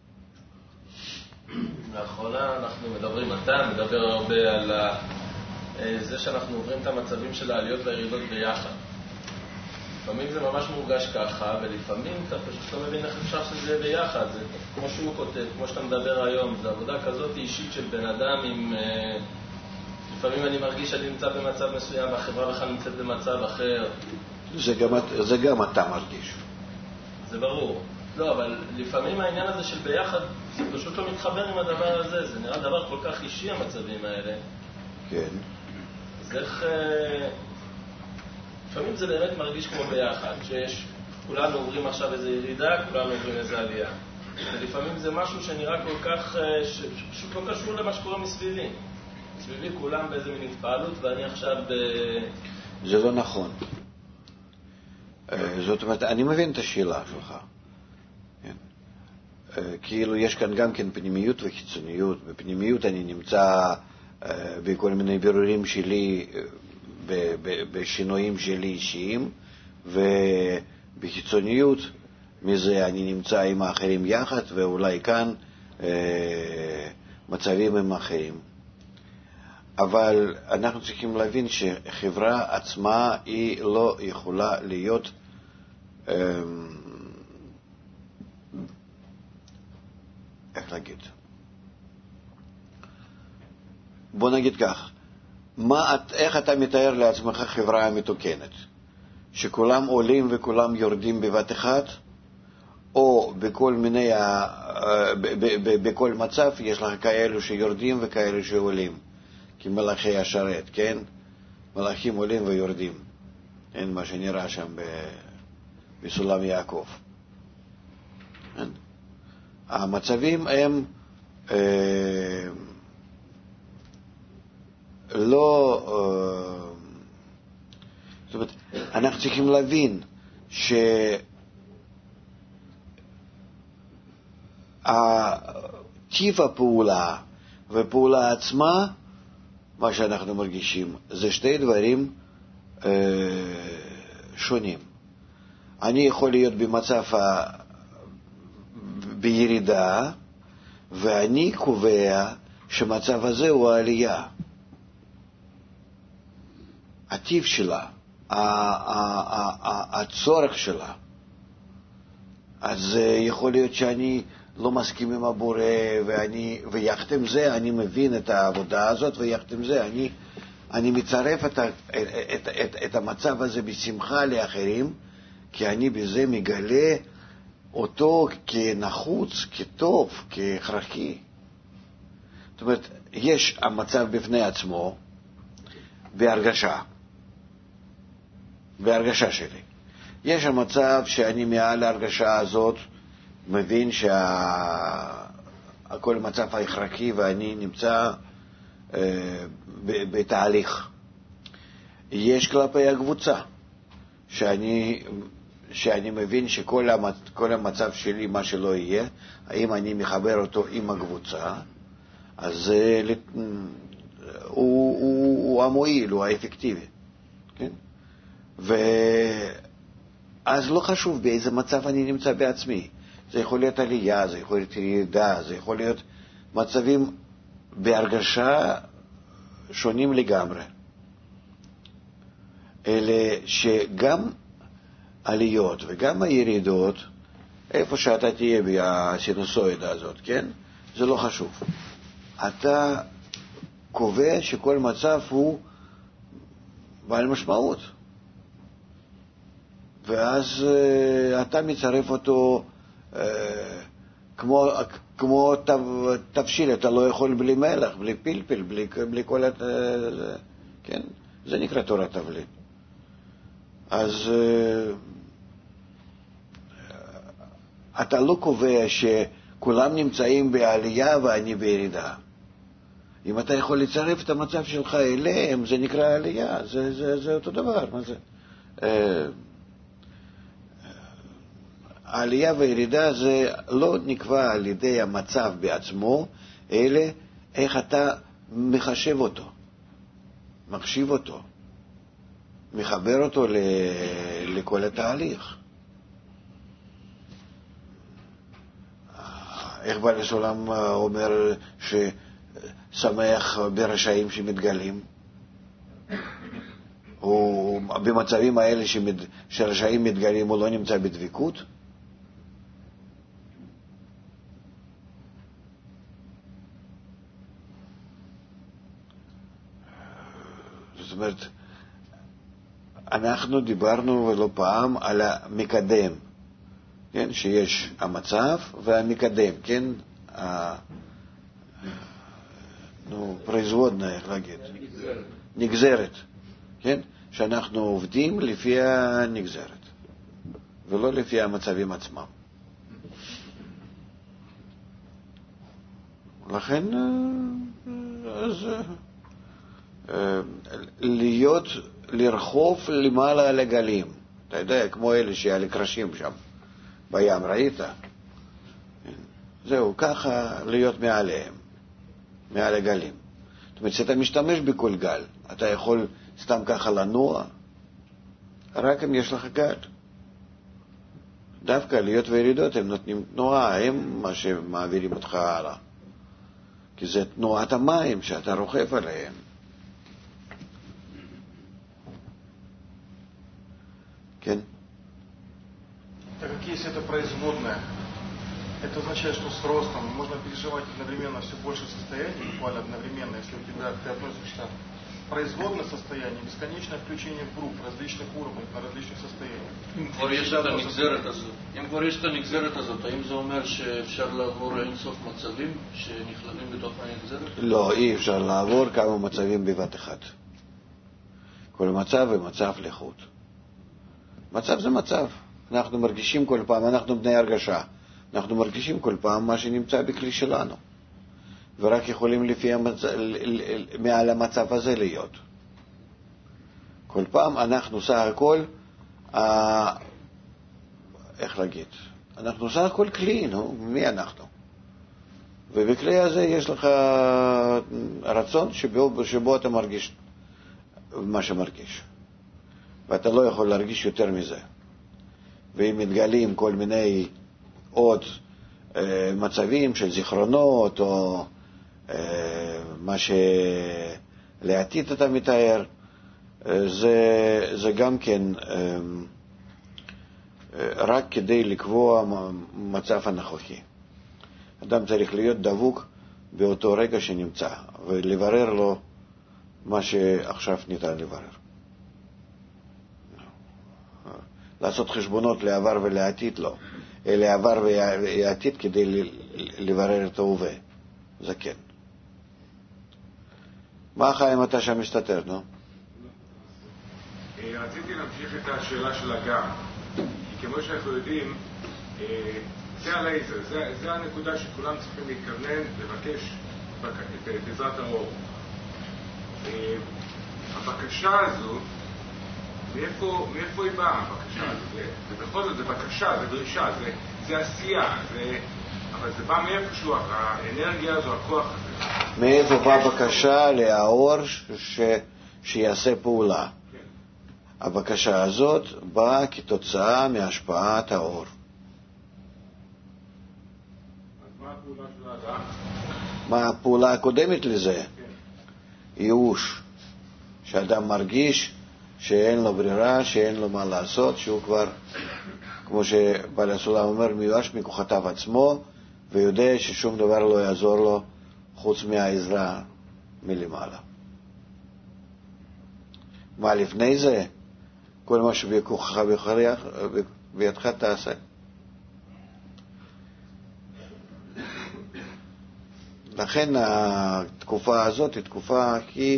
לאחרונה אנחנו מדברים, אתה מדבר הרבה על זה שאנחנו עוברים את המצבים של העליות והירידות ביחד. לפעמים זה ממש מורגש ככה, ולפעמים אתה פשוט לא מבין איך אפשר שזה יהיה ביחד. זה כמו שהוא כותב, כמו שאתה מדבר היום, זו עבודה כזאת אישית של בן אדם עם... לפעמים אני מרגיש שאני נמצא במצב מסוים, והחברה בכלל נמצאת במצב אחר. זה גם אתה מרגיש. זה ברור. לא, אבל לפעמים העניין הזה של ביחד, זה פשוט לא מתחבר עם הדבר הזה. זה נראה דבר כל כך אישי, המצבים האלה. כן. אז איך... לפעמים זה באמת מרגיש כמו ביחד, שיש... כולנו עוברים עכשיו איזו ירידה, כולנו עוברים איזו עלייה. ולפעמים זה משהו שנראה כל כך... שפשוט לא קשור למה שקורה מסביבי. מסביבי כולם באיזה מין התפעלות, ואני עכשיו זה לא נכון. זאת אומרת, אני מבין את השאלה שלך. כאילו יש כאן גם כן פנימיות וחיצוניות. בפנימיות אני נמצא בכל מיני בירורים שלי, בשינויים שלי אישיים, ובחיצוניות מזה אני נמצא עם האחרים יחד, ואולי כאן מצבים עם אחרים. אבל אנחנו צריכים להבין שחברה עצמה היא לא יכולה להיות איך להגיד? בוא נגיד כך, איך אתה מתאר לעצמך חברה מתוקנת? שכולם עולים וכולם יורדים בבת אחת? או בכל מצב יש לך כאלו שיורדים וכאלו שעולים? כמלאכי השרת, כן? מלאכים עולים ויורדים. אין מה שנראה שם בסולם יעקב. אין? המצבים הם לא... זאת אומרת, אנחנו צריכים להבין טיב הפעולה ופעולה עצמה, מה שאנחנו מרגישים, זה שתי דברים שונים. אני יכול להיות במצב בירידה, ואני קובע שמצב הזה הוא העלייה. הטיב שלה, הצורך שלה. אז יכול להיות שאני לא מסכים עם הבורא, ויחד עם זה אני מבין את העבודה הזאת, ויחד עם זה אני מצרף את המצב הזה בשמחה לאחרים, כי אני בזה מגלה אותו כנחוץ, כטוב, כהכרחי. זאת אומרת, יש המצב בפני עצמו בהרגשה שלי. יש המצב שאני מעל ההרגשה הזאת מבין שהכל מצב ההכרחי ואני נמצא בתהליך. יש כלפי הקבוצה שאני מבין שכל המצב שלי, מה שלא יהיה, האם אני מחבר אותו עם הקבוצה, אז הוא המועיל, הוא האפקטיבי. כן? ואז לא חשוב באיזה מצב אני נמצא בעצמי. זה יכול להיות עלייה, זה יכול להיות ירידה, זה יכול להיות מצבים בהרגשה שונים לגמרי. אלה שגם עליות וגם הירידות, איפה שאתה תהיה בסינוסואידה הזאת, כן? זה לא חשוב. אתה קובע שכל מצב הוא בעל משמעות. ואז אתה מצרף אותו כמו תבשיל, אתה לא יכול בלי מלח, בלי פלפל, בלי כל כן? זה נקרא תורת תבלין. אז אתה לא קובע שכולם נמצאים בעלייה ואני בירידה. אם אתה יכול לצרף את המצב שלך אליהם, זה נקרא עלייה, זה אותו דבר. מה זה? העלייה והירידה זה לא נקבע על ידי המצב בעצמו, אלא איך אתה מחשב אותו, מחשיב אותו, מחבר אותו לכל התהליך. איך בעל הסולם אומר ששמח ברשעים שמתגלים? במצבים האלה שרשעים מתגלים הוא לא נמצא בדבקות? זאת אומרת, אנחנו דיברנו ולא פעם על המקדם, כן? שיש המצב והמקדם, כן? פריזוודנה, איך להגיד? נגזרת, כן? שאנחנו עובדים לפי הנגזרת, ולא לפי המצבים עצמם. לכן, לרחוב למעלה על הגלים. אתה יודע, כמו אלה שעל הקרשים שם בים, ראית? זהו, ככה להיות מעליהם, מעל הגלים. זאת אומרת, שאתה משתמש בכל גל. אתה יכול סתם ככה לנוע, רק אם יש לך גל. דווקא עליות וירידות הם נותנים תנועה, הם מה שמעבירים אותך הלאה. כי זה תנועת המים שאתה רוכב עליהם. כן? Так как если это производная, это означает, что с ростом можно переживать одновременно все больше состояний, буквально одновременно, если у тебя ты относишься к производное состояние, бесконечное включение в групп различных уровней, на различных состояниях. אם כבר יש את הנגזרת הזאת, האם זה אומר שאפשר לעבור אינסוף מצבים שנכללים בתוך הנגזרת? לא, אי אפשר לעבור כמה מצבים בבת אחת. כל מצב ומצב לחוד. מצב זה מצב. אנחנו מרגישים כל פעם, אנחנו בני הרגשה. אנחנו מרגישים כל פעם מה שנמצא בכלי שלנו. ורק יכולים לפי מעל המצב הזה להיות. כל פעם אנחנו סך הכל, איך להגיד? אנחנו סך הכל כלי, נו? מי אנחנו? ובכלי הזה יש לך רצון שבו אתה מרגיש מה שמרגיש. ואתה לא יכול להרגיש יותר מזה. ואם מתגלים כל מיני עוד מצבים של זיכרונות, או מה שלעתיד אתה מתאר, זה גם כן רק כדי לקבוע מצב הנוכחי. אדם צריך להיות דבוק באותו רגע שנמצא, ולברר לו מה שעכשיו ניתן לברר. לעשות חשבונות לעבר ולעתיד לא, אלא עבר ולעתיד כדי לברר את ההווה. זה כן. מה חיים אתה שם מסתתר, נו? רציתי להמשיך את השאלה של הגם. כי כמו שאנחנו יודעים, זה הלייזר, זה הנקודה שכולם צריכים להתכוונן, לבקש את עזרת האור. הבקשה הזו, מאיפה היא באה, הבקשה הזו? ובכל זאת, זה בקשה, זה דרישה, זה עשייה, אבל זה בא מאיפשהו, האנרגיה הזו, הכוח הזה. מאיפה באה בקשה לאור שיעשה פעולה. הבקשה הזאת באה כתוצאה מהשפעת האור. אז מה הפעולה של האדם? מה הפעולה הקודמת לזה? ייאוש. שאדם מרגיש שאין לו ברירה, שאין לו מה לעשות, שהוא כבר, כמו שבעל הסולם אומר, מיואש מכוחותיו עצמו, ויודע ששום דבר לא יעזור לו חוץ מהעזרה מלמעלה. מה לפני זה? כל מה שבכוחך בידך תעשה. לכן התקופה הזאת היא תקופה הכי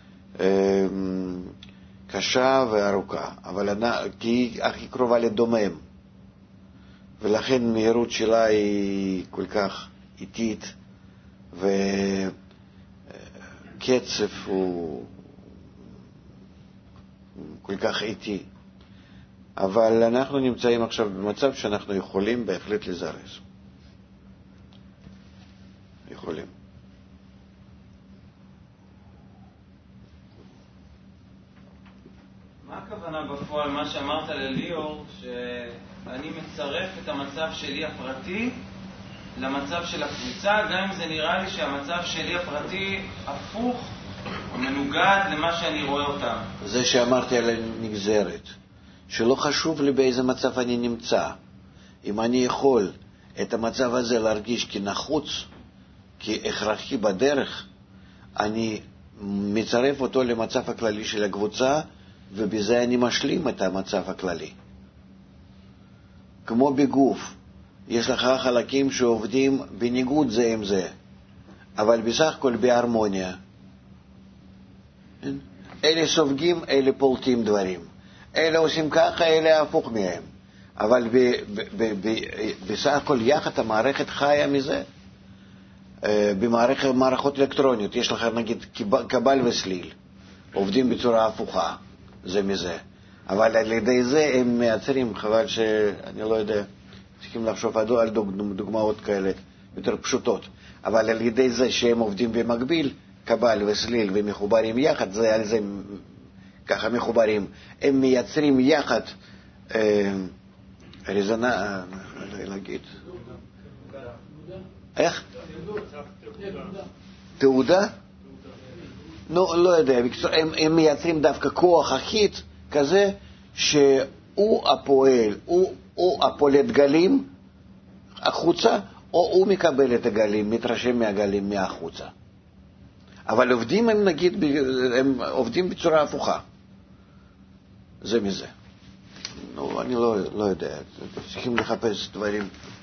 קשה וארוכה, אבל היא הכי קרובה לדומם, ולכן מהירות שלה היא כל כך איטית, וקצב הוא כל כך איטי. אבל אנחנו נמצאים עכשיו במצב שאנחנו יכולים בהחלט לזרז. יכולים. מה הכוונה בפועל, מה שאמרת לליאור, שאני מצרף את המצב שלי הפרטי למצב של הקבוצה, גם אם זה נראה לי שהמצב שלי הפרטי הפוך או מנוגד למה שאני רואה אותם? זה שאמרתי על הנגזרת, שלא חשוב לי באיזה מצב אני נמצא. אם אני יכול את המצב הזה להרגיש כנחוץ, כהכרחי בדרך, אני מצרף אותו למצב הכללי של הקבוצה, ובזה אני משלים את המצב הכללי. כמו בגוף, יש לך חלקים שעובדים בניגוד זה עם זה, אבל בסך הכל בהרמוניה. אלה סופגים, אלה פולטים דברים. אלה עושים ככה, אלה הפוך מהם. אבל בסך הכל יחד המערכת חיה מזה. במערכות אלקטרוניות יש לך נגיד קבל וסליל, עובדים בצורה הפוכה זה מזה, אבל על ידי זה הם מייצרים, חבל שאני לא יודע, צריכים לחשוב על דוגמאות כאלה יותר פשוטות, אבל על ידי זה שהם עובדים במקביל, קבל וסליל ומחוברים יחד, זה על זה ככה מחוברים, הם מייצרים יחד רזונה, להגיד איך? תעודה? לא יודע, הם מייצרים דווקא כוח אחיד כזה שהוא הפועל, הוא הפולט גלים החוצה, או הוא מקבל את הגלים, מתרשם מהגלים מהחוצה. אבל עובדים הם נגיד, הם עובדים בצורה הפוכה. זה מזה. אני לא יודע, צריכים לחפש דברים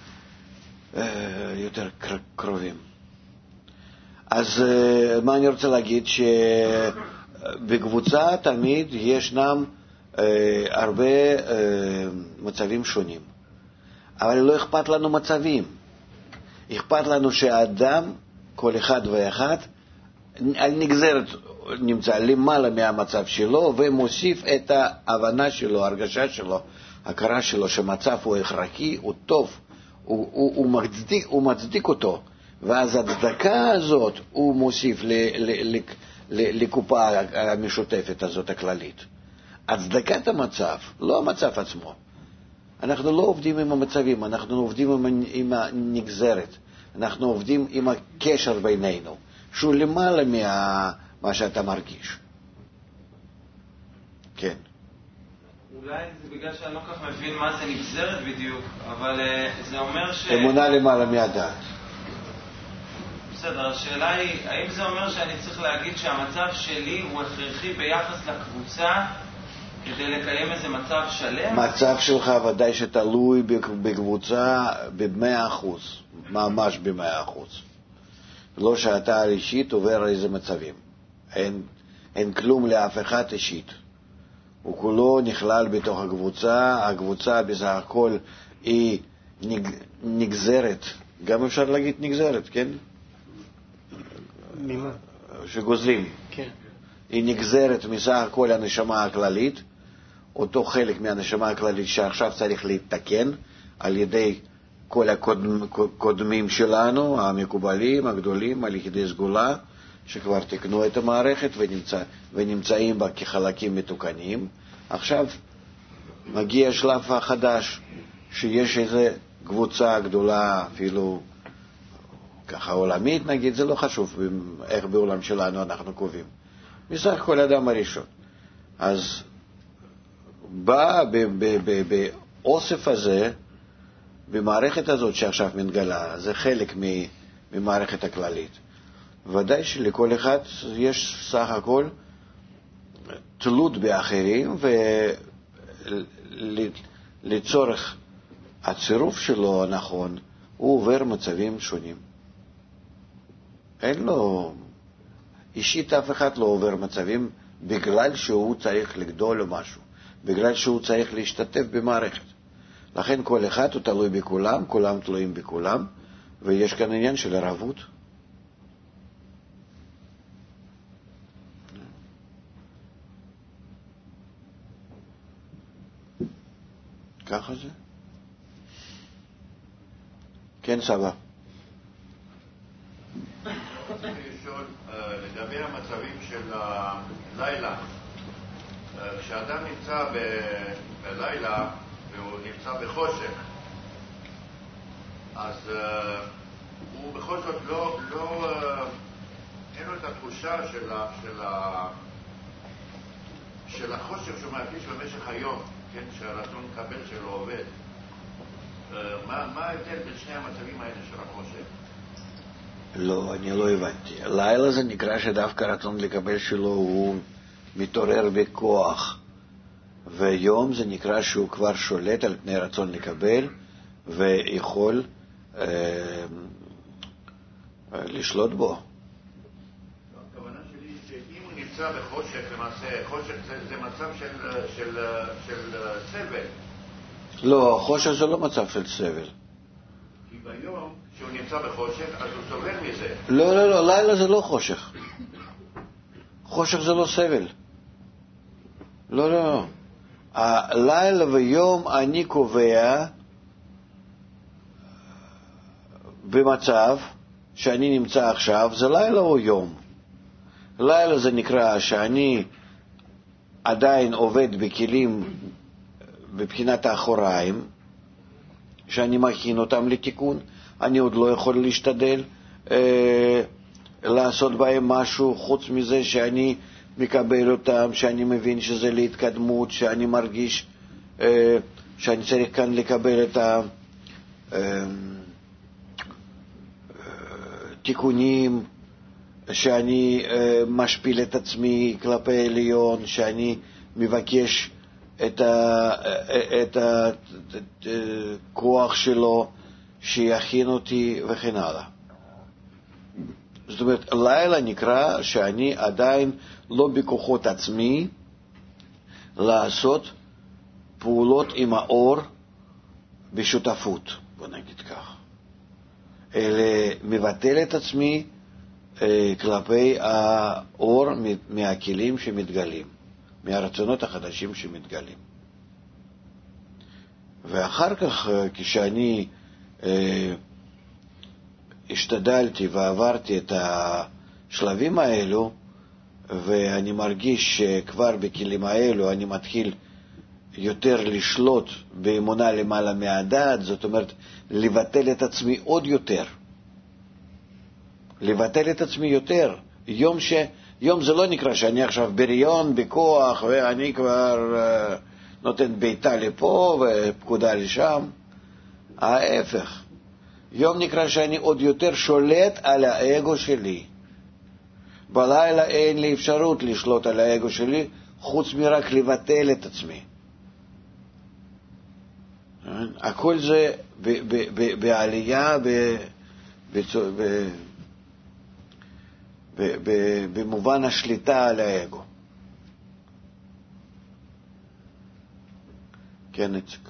יותר קרובים. אז מה אני רוצה להגיד? שבקבוצה תמיד ישנם הרבה מצבים שונים. אבל לא אכפת לנו מצבים. אכפת לנו שהאדם, כל אחד ואחד, על נגזרת נמצא למעלה מהמצב שלו, ומוסיף את ההבנה שלו, הרגשה שלו, הכרה שלו, שמצב הוא הכרחי, הוא טוב, הוא מצדיק אותו, ואז הצדקה הזאת הוא מוסיף לקופה המשותפת הזאת הכללית. הצדקת המצב, לא המצב עצמו. אנחנו לא עובדים עם המצבים, אנחנו עובדים עם הנגזרת, אנחנו עובדים עם הקשר בינינו, שהוא למעלה מה שאתה מרגיש. כן. אולי זה בגלל שאני לא כך מבין מה זה נגזרת בדיוק, אבל זה אומר אמונה למעלה מהדעת. בסדר, השאלה היא, האם זה אומר שאני צריך להגיד שהמצב שלי הוא הכרחי ביחס לקבוצה כדי לקיים איזה מצב שלם? מצב שלך ודאי שתלוי בקבוצה ב100%, ממש ב100%. לא שאתה אישית עובר איזה מצבים. אין כלום לאף אחד אישית. הוא כולו נכלל בתוך הקבוצה, הקבוצה בסך הכל היא נגזרת, גם אפשר להגיד נגזרת, כן? ממה? שגוזרים. כן. היא נגזרת מסך הכל הנשמה הכללית, אותו חלק מהנשמה הכללית שעכשיו צריך להתתקן על ידי כל הקודמים שלנו, המקובלים, הגדולים, על יחידי סגולה, שכבר תקנו את המערכת ונמצאים בה כחלקים מתוקנים. עכשיו מגיע השלב החדש, שיש איזו קבוצה גדולה, אפילו ככה עולמית נגיד, זה לא חשוב איך בעולם שלנו אנחנו קובעים. מסך כל אדם הראשון. אז בא באוסף הזה, במערכת הזאת שעכשיו מתגלה, זה חלק ממערכת הכללית. ודאי שלכל אחד יש סך הכל תלות באחרים, ולצורך הצירוף שלו הנכון, הוא עובר מצבים שונים. אין לו, אישית אף אחד לא עובר מצבים בגלל שהוא צריך לגדול או משהו, בגלל שהוא צריך להשתתף במערכת. לכן כל אחד הוא תלוי בכולם, כולם תלויים בכולם, ויש כאן עניין של ערבות. ככה זה? כן, סבא. לגבי המצבים של הלילה, כשאדם נמצא בלילה והוא נמצא בחושך, אז הוא בכל זאת אין לו את התחושה של החושך שהוא מרגיש במשך היום, כן, שהרצון לקבל שלו עובד. מה ההבדל בין שני המצבים האלה של החושך? לא, אני לא הבנתי. לילה זה נקרא שדווקא רצון לקבל שלו הוא מתעורר בכוח, ויום זה נקרא שהוא כבר שולט על פני רצון לקבל ויכול לשלוט בו. הכוונה שלי שאם הוא נמצא בחושך, למעשה חושך זה מצב של סבל. לא, חושך זה לא מצב של סבל. כי ביום שהוא נמצא בחושך אז הוא סובל מזה. לא, לילה זה לא חושך. חושך זה לא סבל. לא. הלילה ויום אני קובע במצב שאני נמצא עכשיו, זה לילה או יום. לילה זה נקרא שאני עדיין עובד בכלים בבחינת האחוריים, שאני מכין אותם לתיקון, אני עוד לא יכול להשתדל לעשות בהם משהו חוץ מזה שאני מקבל אותם, שאני מבין שזה להתקדמות, שאני מרגיש שאני צריך כאן לקבל את התיקונים, שאני משפיל את עצמי כלפי עליון, שאני מבקש את הכוח שלו שיכין אותי וכן הלאה. זאת אומרת, לילה נקרא שאני עדיין לא בכוחות עצמי לעשות פעולות עם האור בשותפות, בוא נגיד כך. אלא מבטל את עצמי כלפי האור מהכלים שמתגלים, מהרצונות החדשים שמתגלים. ואחר כך כשאני השתדלתי ועברתי את השלבים האלו, ואני מרגיש שכבר בכלים האלו אני מתחיל יותר לשלוט באמונה למעלה מהדעת, זאת אומרת לבטל את עצמי עוד יותר. לבטל את עצמי יותר. יום זה לא נקרא שאני עכשיו בריון, בכוח, ואני כבר נותן ביתה לפה ופקודה לשם. ההפך. יום נקרא שאני עוד יותר שולט על האגו שלי. בלילה אין לי אפשרות לשלוט על האגו שלי, חוץ מרק לבטל את עצמי. הכל זה בעלייה, במובן השליטה על האגו. כן, איציק.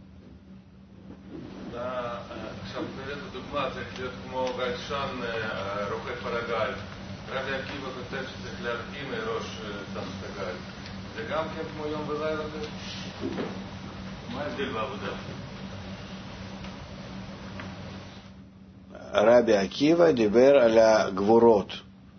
עכשיו, נראית הדוגמה, צריך להיות כמו גלשן רוכב על הגל. רבי עקיבא כותב שצריך להרכין ראש תחת הגל. זה גם כן כמו יום ולילה? מה ההבדל בעבודה? רבי עקיבא דיבר על הגבורות,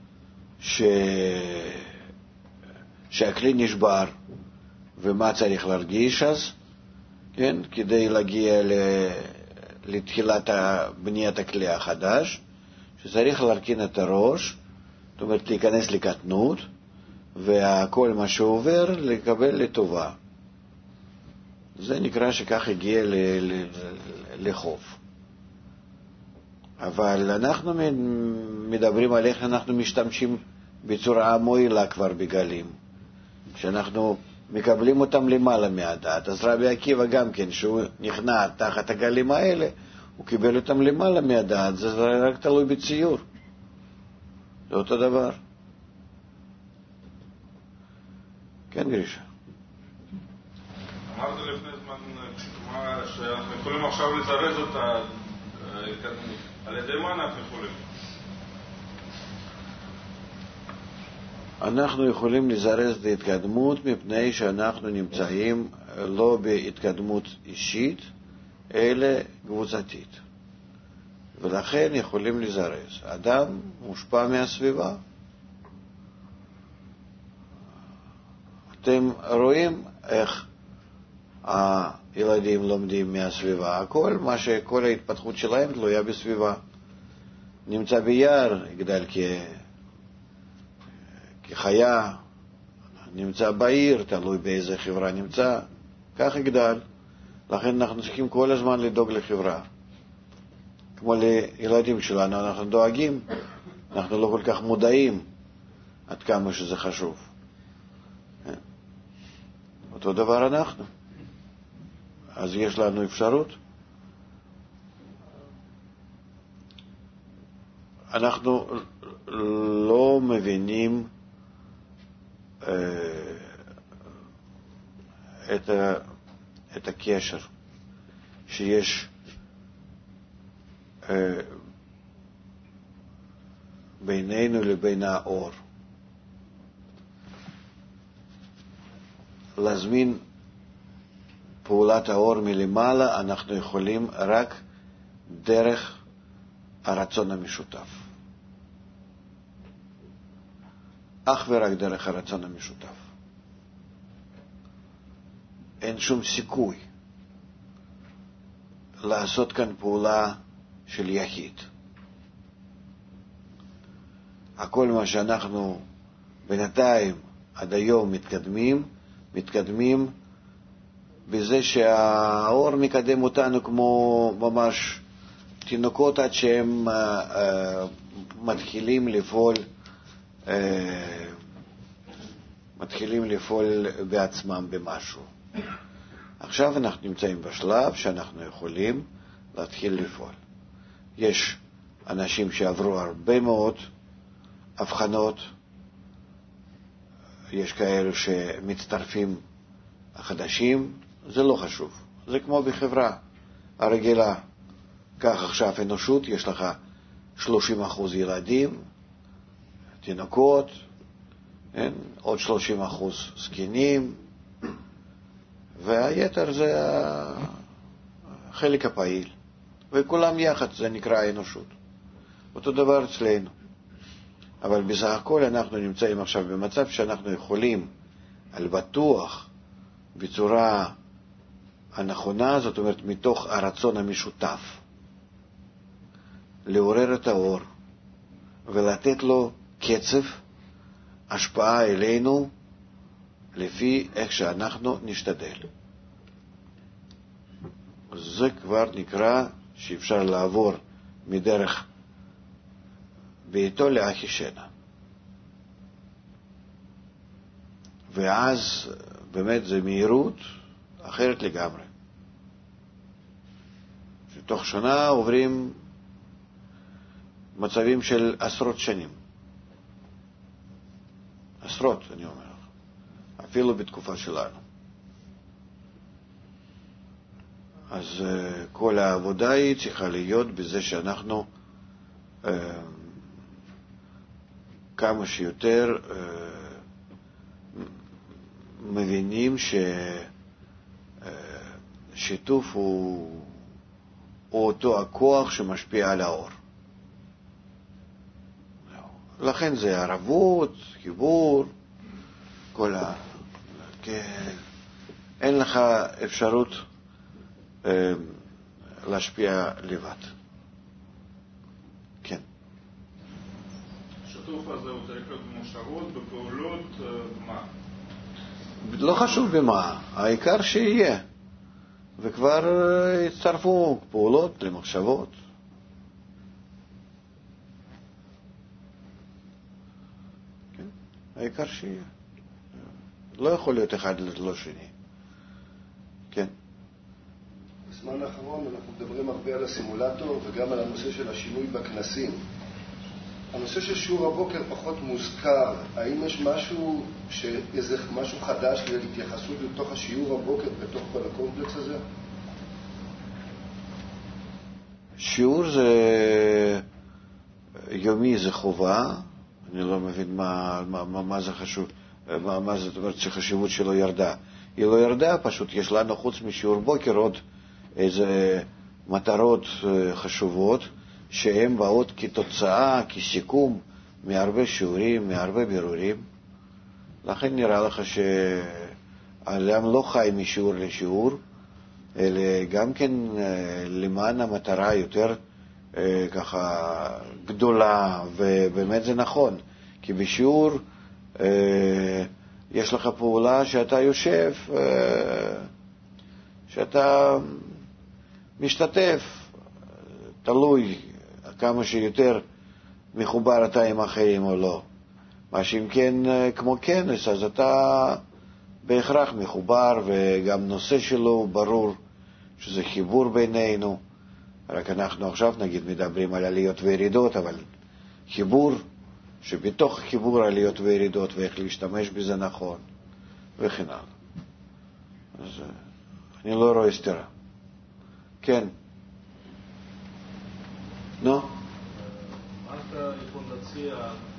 שהכלי נשבר, ומה צריך להרגיש אז, כן? כדי להגיע לתחילת בניית הכלי החדש, שצריך להרכין את הראש, זאת אומרת להיכנס לקטנות, וכל מה שעובר לקבל לטובה. זה נקרא שכך הגיע לחוף. אבל אנחנו מדברים על איך אנחנו משתמשים בצורה מועילה כבר בגלים, שאנחנו מקבלים אותם למעלה מהדעת. אז רבי עקיבא גם כן, שהוא נכנע תחת הגלים האלה, הוא קיבל אותם למעלה מהדעת. זה רק תלוי בציור, זה אותו דבר. כן, גרישה? אמרת לפני זמן פשוטמה שאנחנו יכולים עכשיו לזרז אותה על ידי מה אנחנו יכולים? אנחנו יכולים לזרז את ההתקדמות מפני שאנחנו נמצאים לא בהתקדמות אישית אלא קבוצתית, ולכן יכולים לזרז. אדם מושפע מהסביבה. אתם רואים איך הילדים לומדים מהסביבה. כל ההתפתחות שלהם תלויה בסביבה. נמצא ביער, יגדל כחיה, נמצא בעיר, תלוי באיזה חברה נמצא, כך יגדל. לכן אנחנו צריכים כל הזמן לדאוג לחברה. כמו לילדים שלנו, אנחנו דואגים, אנחנו לא כל כך מודעים עד כמה שזה חשוב. אותו דבר אנחנו. אז יש לנו אפשרות. אנחנו לא מבינים את הקשר שיש בינינו לבין האור. להזמין פעולת האור מלמעלה אנחנו יכולים רק דרך הרצון המשותף. אך ורק דרך הרצון המשותף. אין שום סיכוי לעשות כאן פעולה של יחיד. הכל מה שאנחנו בינתיים עד היום מתקדמים בזה שהאור מקדם אותנו כמו ממש תינוקות עד שהם מתחילים לפעול בעצמם במשהו. עכשיו אנחנו נמצאים בשלב שאנחנו יכולים להתחיל לפעול. יש אנשים שעברו הרבה מאוד הבחנות, יש כאלו שמצטרפים החדשים, זה לא חשוב. זה כמו בחברה הרגילה. כך עכשיו אנושות, יש לך 30% ילדים, תינוקות, עוד 30% זקנים, והיתר זה החלק הפעיל. וכולם יחד, זה נקרא אנושות. אותו דבר אצלנו. אבל בסך הכל אנחנו נמצאים עכשיו במצב שאנחנו יכולים על בטוח בצורה הנכונה, זאת אומרת מתוך הרצון המשותף, לעורר את האור ולתת לו קצב השפעה אלינו לפי איך שאנחנו נשתדל. זה כבר נקרא שאפשר לעבור מדרך ביתו לאחי שנה. ואז באמת זה מהירות אחרת לגמרי. שתוך שנה עוברים מצבים של עשרות שנים. עשרות, אני אומר. אפילו בתקופה שלנו. אז כל העבודה היא צריכה להיות בזה שאנחנו כמה שיותר מבינים ששיתוף הוא אותו הכוח שמשפיע על האור. לכן זה ערבות, חיבור, כל כן. אין לך אפשרות להשפיע לבד. כן. השיתוף הזה הוא צריך להיות במושבות, בפעולות, במה? לא חשוב במה, העיקר שיהיה. וכבר הצטרפו פעולות למחשבות. כן? העיקר שיהיה. לא יכול להיות אחד ללא שני. כן. בזמן האחרון אנחנו מדברים הרבה על הסימולטור וגם על הנושא של השינוי בכנסים. הנושא של שיעור הבוקר פחות מוזכר. האם יש משהו חדש להתייחסות לתוך השיעור הבוקר בתוך כל הקומפלקס הזה? שיעור זה יומי, זה חובה. אני לא מבין מה זה חשוב, מה זאת אומרת שחשיבות שלו ירדה. היא לא ירדה, פשוט יש לנו חוץ משיעור בוקר עוד איזה מטרות חשובות שהן באות כתוצאה, כסיכום מהרבה שיעורים, מהרבה בירורים. לכן נראה לך שהאדם לא חי משיעור לשיעור, אלא גם כן למען המטרה יותר ככה גדולה, ובאמת זה נכון, כי בשיעור יש לך פעולה שאתה יושב, שאתה משתתף, תלוי כמה שיותר מחובר אתה עם אחרים או לא. מה שאם כן כמו כנס, אז אתה בהכרח מחובר, וגם נושא שלו ברור שזה חיבור בינינו. רק אנחנו עכשיו נגיד מדברים על עליות וירידות, אבל חיבור שבתוך חיבור עליות וירידות ואיך להשתמש בזה נכון וכן הלאה. אז אני לא רואה סתירה. כן. נו? מה אתה יכול להציע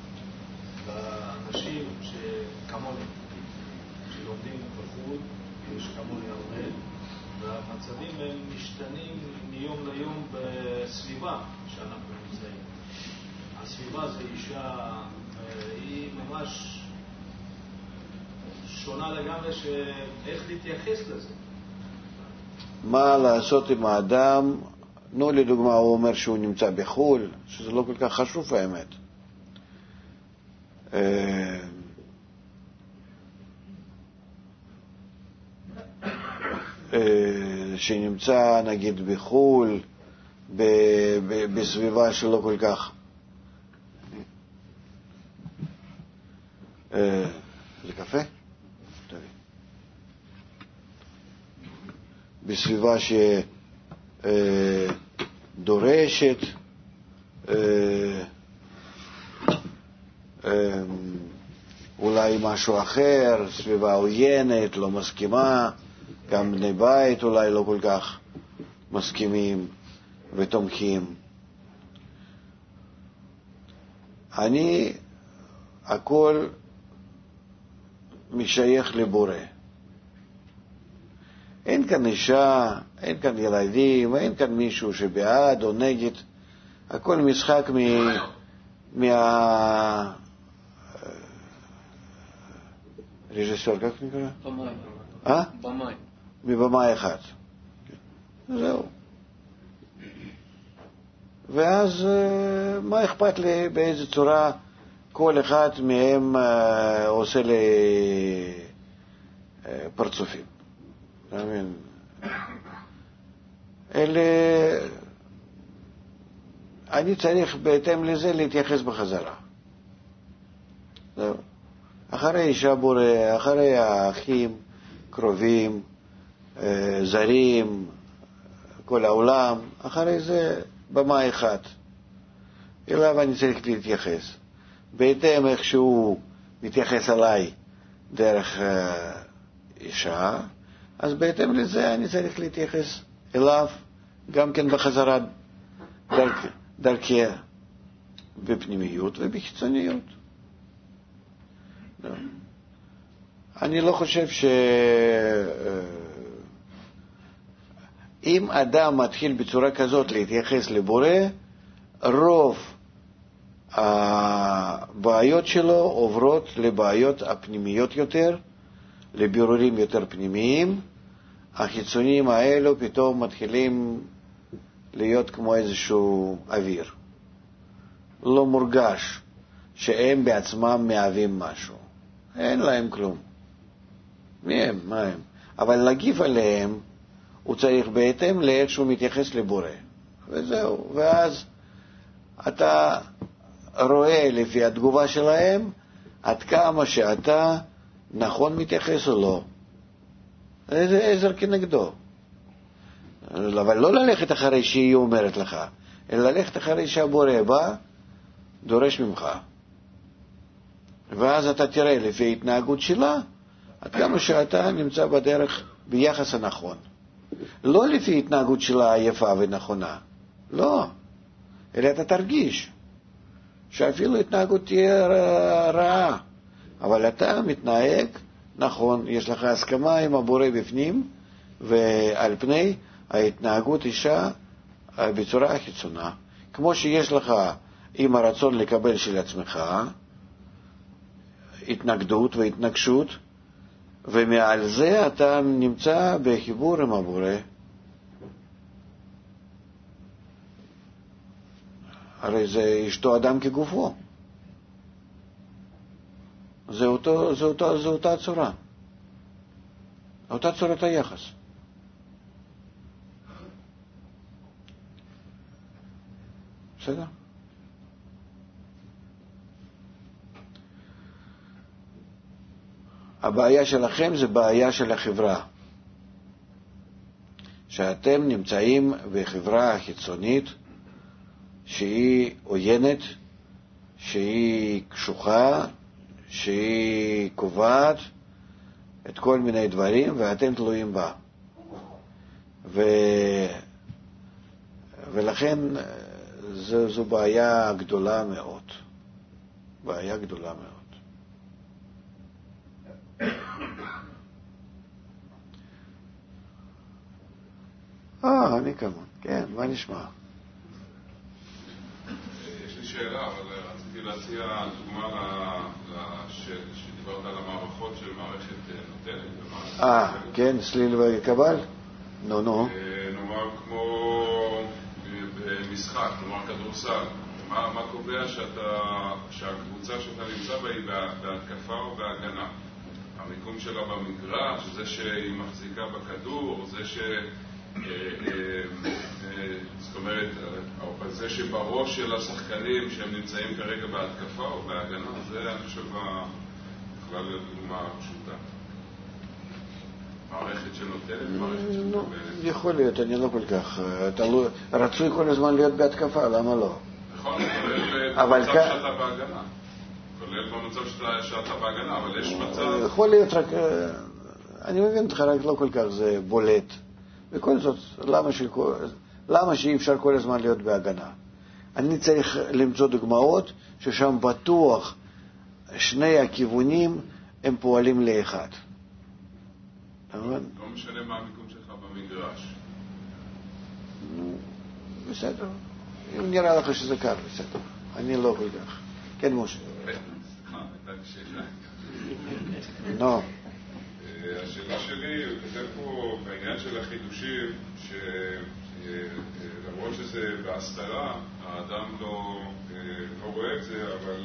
לאנשים שכמוני, שלומדים בחו"ל, יש כמוני הרבה, והמצבים הם משתנים מיום ליום בסביבה שאנחנו נמצאים. הסביבה זה אישה, היא ממש שונה לגמרי, איך להתייחס לזה. מה לעשות עם האדם? נו, לדוגמה, הוא אומר שהוא נמצא בחו"ל, שזה לא כל כך חשוב האמת. שנמצא נגיד בחו"ל, בסביבה שלא כל כך זה קפה? תביא. בסביבה שדורשת אולי משהו אחר, סביבה עוינת, לא מסכימה, גם בני בית אולי לא כל כך מסכימים ותומכים. אני הכל משייך לבורא. אין כאן אישה, אין כאן ילדים, אין כאן מישהו שבעד או נגד. הכל משחק רג'יסור, איך נקרא? במאי. במאי. מבמאי אחד. זהו. ואז מה אכפת לי באיזה צורה כל אחד מהם עושה לי פרצופים. אני צריך בהתאם לזה להתייחס בחזרה. זהו. אחרי אישה בורא, אחרי האחים, קרובים, זרים, כל העולם, אחרי זה במה אחד. אליו אני צריך להתייחס. בהתאם איך שהוא מתייחס עליי דרך אישה, אז בהתאם לזה אני צריך להתייחס אליו גם כן בחזרה דרכי בפנימיות ובחיצוניות. אני לא חושב אם אדם מתחיל בצורה כזאת להתייחס לבורא, רוב הבעיות שלו עוברות לבעיות הפנימיות יותר, לבירורים יותר פנימיים. החיצוניים האלו פתאום מתחילים להיות כמו איזשהו אוויר. לא מורגש שהם בעצמם מהווים משהו. אין להם כלום. מי הם? מה הם? אבל להגיב עליהם הוא צריך בהתאם לאיך שהוא מתייחס לבורא. וזהו. ואז אתה רואה לפי התגובה שלהם עד כמה שאתה נכון מתייחס או לא. איזה עזר כנגדו. אבל לא ללכת אחרי שהיא אומרת לך, אלא ללכת אחרי שהבורא בא, דורש ממך. ואז אתה תראה לפי ההתנהגות שלה, עד כמה שאתה נמצא בדרך ביחס הנכון. לא לפי התנהגות שלה היפה ונכונה. לא. אלא אתה תרגיש שאפילו התנהגות תהיה רעה. אבל אתה מתנהג נכון, יש לך הסכמה עם הבורא בפנים, ועל פני ההתנהגות אישה בצורה חיצונה. כמו שיש לך עם הרצון לקבל של עצמך, התנגדות והתנגשות, ומעל זה אתה נמצא בחיבור עם הבורא. הרי זה אשתו אדם כגופו. זה אותה צורה. אותה צורת היחס. בסדר? הבעיה שלכם זה בעיה של החברה. שאתם נמצאים בחברה חיצונית שהיא עוינת, שהיא קשוחה, שהיא קובעת את כל מיני דברים, ואתם תלויים בה. ולכן זו בעיה גדולה מאוד. בעיה גדולה מאוד. אני כמון. כן, מה נשמע? יש לי שאלה, אבל רציתי להציע דוגמה שדיברת על המערכות של מערכת נותנת. כן, סליל וקבל? נו. נאמר כמו במשחק, נאמר כדורסל. מה קובע שהקבוצה שאתה נמצא בה היא בהתקפה או בהגנה? המיקום שלה במגרש, זה שהיא מחזיקה בכדור, זה זאת אומרת, זה שבראש של השחקנים שהם נמצאים כרגע בהתקפה או בהגנה, זה אני חושב יכולה להיות דוגמה פשוטה. מערכת שנותנת, מערכת שמקבלת. יכול להיות, אני לא כל כך. רצוי כל הזמן להיות בהתקפה, למה לא? נכון, כולל במצב שאתה בהגנה. כולל במצב שאתה בהגנה, אבל יש מצב... יכול להיות רק... אני מבין אותך, רק לא כל כך זה בולט. וכל זאת, למה שאי אפשר כל הזמן להיות בהגנה? אני צריך למצוא דוגמאות ששם בטוח שני הכיוונים הם פועלים לאחד. לא משנה מה המיקום שלך במגרש. בסדר. אם נראה לך שזה קר, בסדר. אני לא כל כך. כן, משה. הייתה לי שאלה. נו. השאלה שלי, כתב פה בעניין של החידושים, שלמרות שזה בהסתרה, האדם לא רואה את זה, אבל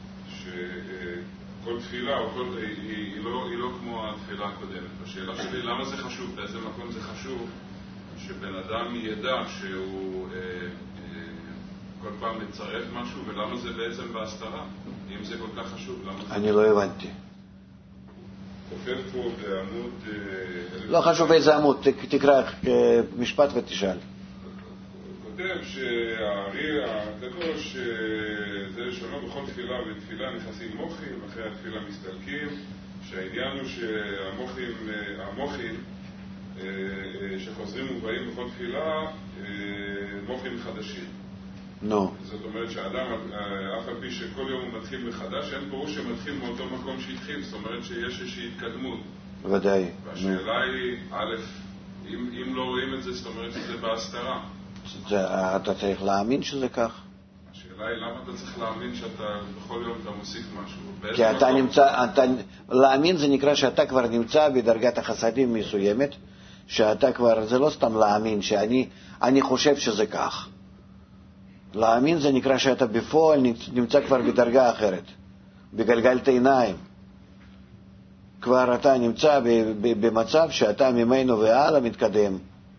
שכל תפילה היא לא כמו התפילה הקודמת. השאלה שלי, למה זה חשוב? באיזה מקום זה חשוב שבן אדם ידע שהוא כל פעם מצרף משהו, ולמה זה בעצם בהסתרה? אם זה כל כך חשוב, למה זה... אני לא הבנתי. כותב פה בעמוד... לא חשוב איזה עמוד, תקרא משפט ותשאל. כותב שהארי הקדוש זה שונו בכל תפילה ובתפילה נכנסים מוחים, אחרי התפילה מסתלקים, שהעניין הוא שהמוחים שחוזרים ובאים בכל תפילה מוחים חדשים. זאת אומרת שהאדם, אף על פי שכל יום הוא מתחיל מחדש, אין פירוש שמתחיל מאותו מקום שהתחיל, זאת אומרת שיש איזושהי התקדמות. ודאי. והשאלה היא, א', אם לא רואים את זה, זאת אומרת שזה בהסתרה. אתה צריך להאמין שזה כך. השאלה היא למה אתה צריך להאמין שאתה בכל יום אתה מוסיף משהו. כי אתה נמצא, להאמין זה נקרא שאתה כבר נמצא בדרגת החסדים מסוימת, שאתה כבר, זה לא סתם להאמין, שאני חושב שזה כך. להאמין זה נקרא שאתה בפועל נמצא כבר בדרגה אחרת, בגלגלת עיניים. כבר אתה נמצא במצב שאתה ממנו והלאה מתקדם.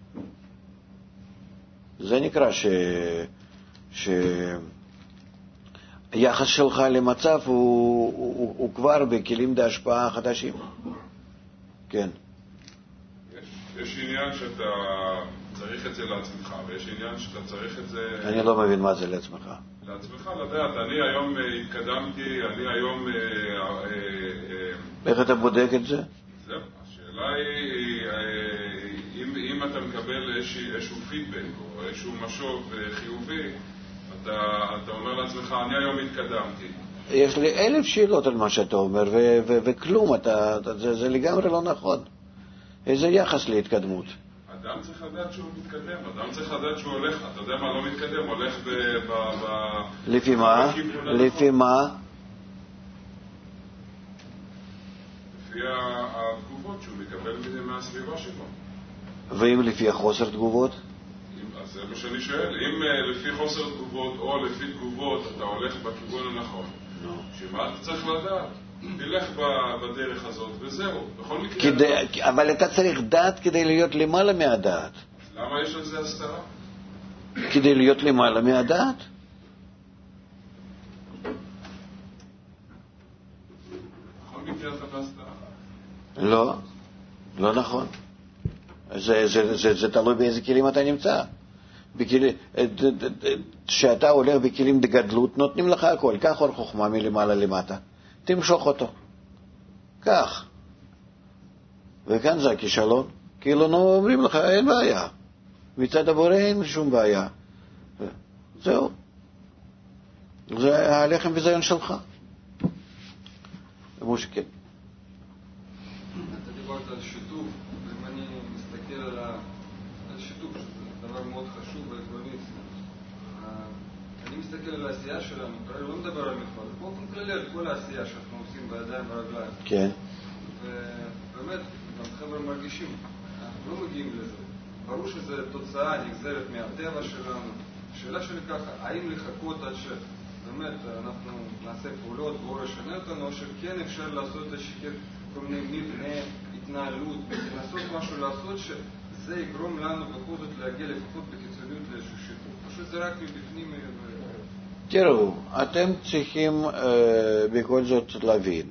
זה נקרא היחס שלך למצב הוא כבר בכלים להשפעה חדשים. כן. יש עניין שאתה צריך את זה לעצמך, ויש עניין שאתה צריך את זה... אני לא מבין מה זה לעצמך. לעצמך לדעת, אני היום התקדמתי, אני היום... איך אתה בודק את זה? זהו, השאלה היא, אם אתה מקבל איזשהו פידבק או איזשהו משוב חיובי, אתה אומר לעצמך, אני היום התקדמתי. יש לי 1000 שאלות על מה שאתה אומר, וכלום, זה לגמרי לא נכון. איזה יחס להתקדמות? אדם צריך לדעת שהוא מתקדם, אדם צריך לדעת שהוא הולך, אתה יודע מה לא מתקדם, הולך לפי מה? לפי מה? לפי התגובות שהוא מקבל מהסביבה שלו. ואם לפי החוסר תגובות? אז זה מה שאני שואל, אם לפי חוסר תגובות או לפי תגובות אתה הולך בכיוון הנכון, שמה אתה צריך לדעת? תלך בדרך הזאת וזהו, בכל מקרה... אבל אתה צריך דעת כדי להיות למעלה מהדעת. למה יש על זה הסתרה? כדי להיות למעלה מהדעת. בכל מקרה אתה בהסתרה. לא, לא נכון. זה תלוי באיזה כלים אתה נמצא. כשאתה הולך בכלים דגדלות, נותנים לך הכל. קח אור חוכמה מלמעלה למטה. תמשוך אותו. כך. וכאן זה הכישלון. כאילו אומרים לך, אין בעיה. מצד הבורא אין שום בעיה. זהו. זה הלחם וזיון שלך. מושיקה. אתה דיברת על שיתוף, ואם אני מסתכל על שיתוף, שזה דבר מאוד חשוב ועקרוני, אני מסתכל על העשייה שלנו, לא מדבר על מפעל, באופן כללי על כל העשייה שאנחנו עושים בידיים ורגליים. כן. ובאמת, גם חבר'ה מרגישים, אנחנו לא מגיעים לזה. ברור שזו תוצאה נגזרת מהטבע שלנו. השאלה שלי ככה, האם לחכות עד שבאמת אנחנו נעשה פעולות ואור ישנה אותנו, או שכן אפשר לעשות כל מיני מבנה, התנהלות, לנסות משהו לעשות שזה יגרום לנו בכל זאת להגיע לפחות בקיצוניות לאיזשהו שיתוף. פשוט זה רק מבפנים... תראו, אתם צריכים בכל זאת להבין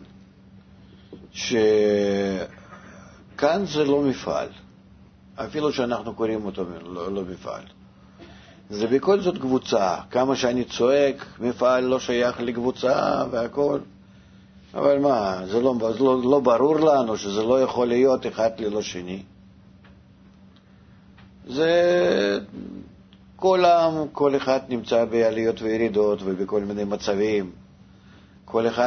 שכאן זה לא מפעל, אפילו שאנחנו קוראים אותו לא מפעל. זה בכל זאת קבוצה. כמה שאני צועק, מפעל לא שייך לקבוצה והכל. אבל מה, זה לא ברור לנו שזה לא יכול להיות אחד ללא שני. זה... כל אחד נמצא בעליות וירידות ובכל מיני מצבים. כל אחד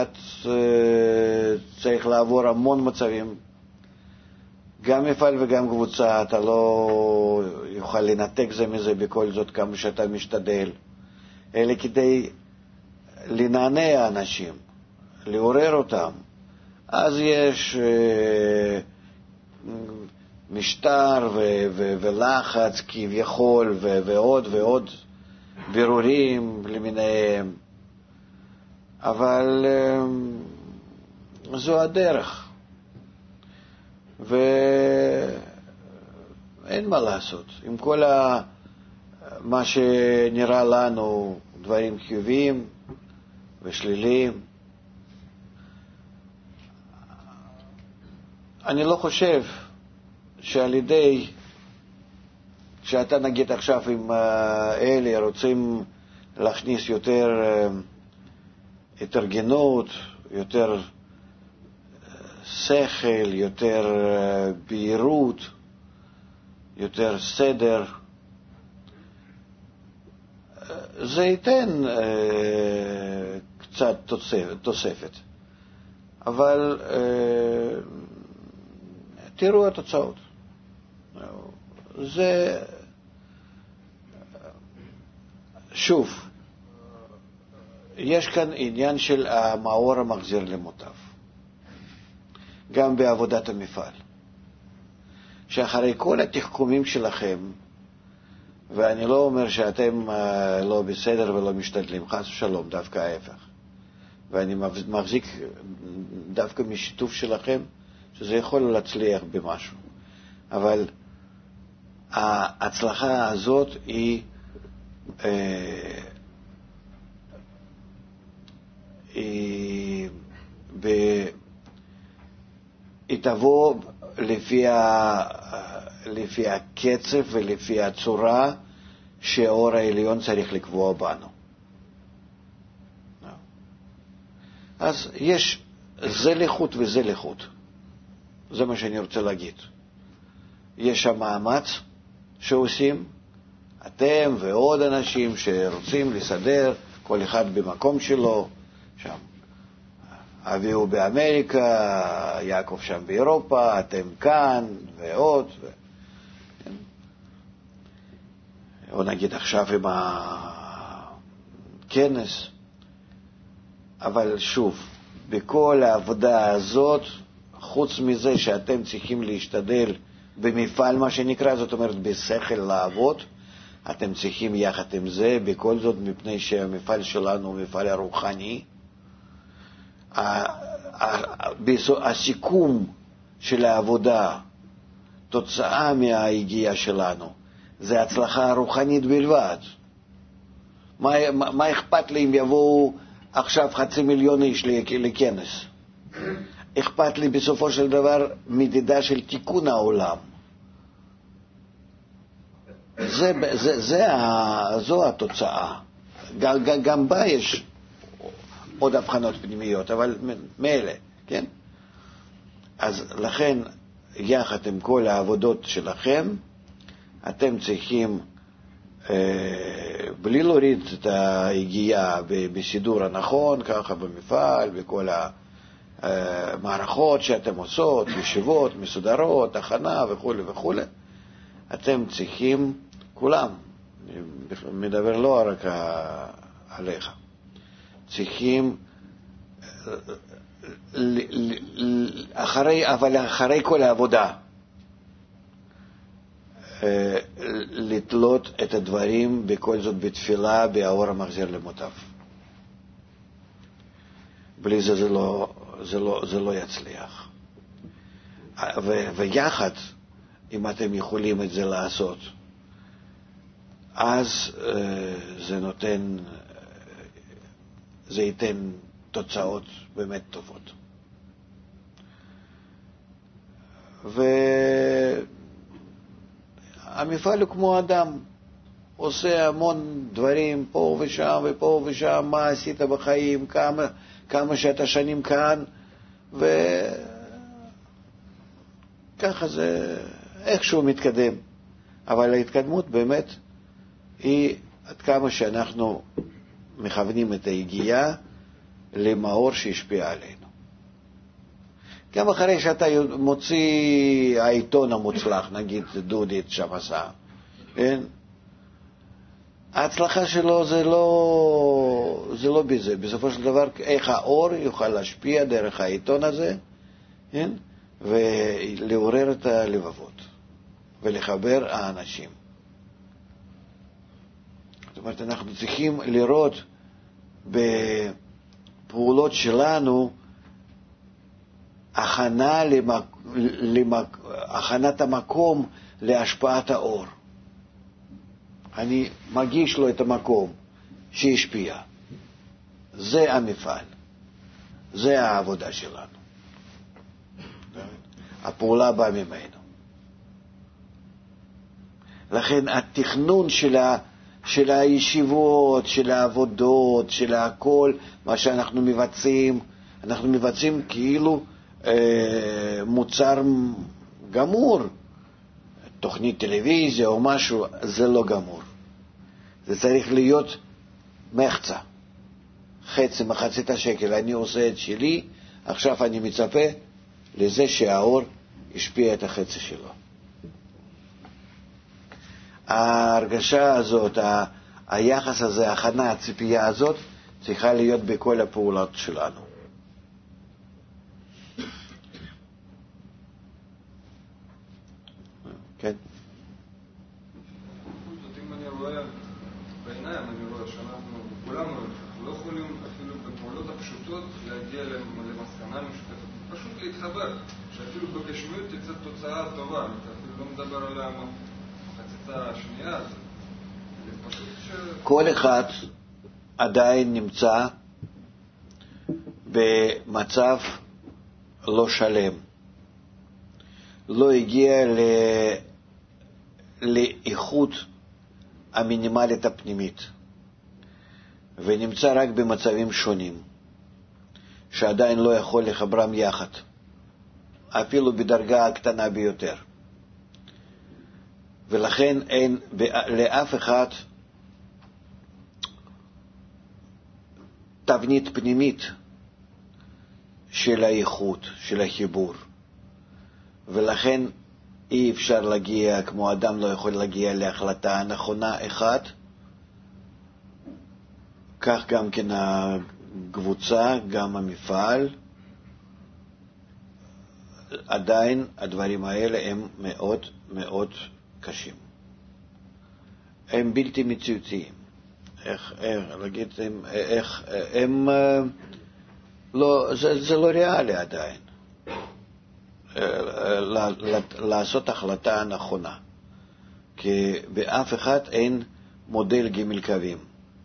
צריך לעבור המון מצבים. גם מפעל וגם קבוצה, אתה לא יוכל לנתק זה מזה בכל זאת כמה שאתה משתדל. אלא כדי לנענע אנשים, לעורר אותם. אז יש משטר ולחץ כביכול ועוד ועוד בירורים למיניהם. אבל זו הדרך. ואין מה לעשות. עם כל מה שנראה לנו דברים חיוביים ושליליים, אני לא חושב שעל ידי, כשאתה נגיד עכשיו עם אלה רוצים להכניס יותר התארגנות, יותר שכל, יותר בהירות, יותר סדר, זה ייתן קצת תוספת. אבל תראו את התוצאות. זה שוב, יש כאן עניין של המאור המחזיר למוטב. גם בעבודת המפעל. שאחרי כל התחכומים שלכם, ואני לא אומר שאתם לא בסדר ולא משתדלים, חס ושלום, דווקא ההפך. ואני מחזיק דווקא משיתוף שלכם, שזה יכול להצליח במשהו. אבל ההצלחה הזאת היא היא תבוא לפי הקצב ולפי הצורה שהאור העליון צריך לקבוע בנו. אז יש זה לחוט וזה לחוט. זה מה שאני רוצה להגיד. יש שם מאמץ שעושים, אתם ועוד אנשים שרוצים לסדר, כל אחד במקום שלו, שם. אבי הוא באמריקה, יעקב שם באירופה, אתם כאן ועוד. או נגיד עכשיו עם הכנס. אבל שוב, בכל העבודה הזאת, חוץ מזה שאתם צריכים להשתדל במפעל, מה שנקרא, זאת אומרת בשכל לעבוד, אתם צריכים יחד עם זה, בכל זאת, מפני שהמפעל שלנו הוא מפעל הרוחני, הסיכום של העבודה, תוצאה מההגיעה שלנו, זה הצלחה רוחנית בלבד. מה אכפת לי אם יבואו עכשיו 500,000 איש לכנס? אכפת לי בסופו של דבר מדידה של תיקון העולם. זו התוצאה. גם בה יש עוד הבחנות פנימיות, אבל מאלה, כן? אז לכן, יחד עם כל העבודות שלכם, אתם צריכים, בלי להוריד את ההגיעה בסידור הנכון, ככה במפעל, בכל המערכות שאתם עושות, ישיבות, מסודרות, הכנה וכו' וכו', אתם צריכים, כולם, אני מדבר לא רק עליך, צריכים אחרי כל העבודה לתלות את הדברים בכל זאת בתפילה באור המחזיר למוטב. בלי זה זה לא יצליח. ויחד, אם אתם יכולים את זה לעשות, אז זה ייתן תוצאות באמת טובות. והמפעל הוא כמו אדם, עושה המון דברים פה ושם ופה ושם, מה עשית בחיים, כמה שאתה שנים כאן, וככה זה איכשהו מתקדם. אבל ההתקדמות באמת היא עד כמה שאנחנו מכוונים את ההגיעה למאור שישפיע עלינו. גם אחרי שאתה מוציא העיתון המוצלח, נגיד דודית שם עשה, כן? ההצלחה שלו זה לא בזה. בסופו של דבר, איך האור יוכל להשפיע דרך העיתון הזה, כן? ולעורר את הלבבות ולחבר האנשים. זאת אומרת, אנחנו צריכים לראות בפעולות שלנו הכנת המקום להשפעת האור. אני מגיש לו את המקום שהשפיע. זה המפעל. זה העבודה שלנו. הפעולה באה ממנו. לכן התכנון של הישיבות, של העבודות, של הכל, מה שאנחנו מבצעים, אנחנו מבצעים כאילו מוצר גמור. תוכנית טלוויזיה או משהו, זה לא גמור. זה צריך להיות מחצה. מחצית השקל. אני עושה את שלי, עכשיו אני מצפה לזה שהאור ישפיע את החצי שלו. ההרגשה הזאת, היחס הזה, ההכנה, הציפייה הזאת, צריכה להיות בכל הפעולות שלנו. כן? אם אני רואה בעיניים, אני רואה שאנחנו כולנו לא יכולים אפילו בפעולות הפשוטות להגיע למסקנה משותפת. פשוט להתחבר, שאפילו בגשמיות תצא תוצאה טובה. אני אפילו לא מדבר על המחציתה השנייה. כל אחד עדיין נמצא במצב לא שלם. לא הגיע לאיכות המינימלית הפנימית, ונמצא רק במצבים שונים, שעדיין לא יכול לחברם יחד, אפילו בדרגה הקטנה ביותר. ולכן אין לאף אחד תבנית פנימית של האיכות, של החיבור. ולכן אי אפשר להגיע, כמו אדם לא יכול להגיע להחלטה נכונה אחת, כך גם כן הקבוצה, גם המפעל, עדיין הדברים האלה הם מאוד מאוד קשים. הם בלתי מציאותיים. להגיד, זה לא ריאלי עדיין. לעשות החלטה נכונה. כי באף אחד אין מודל ג' קווים,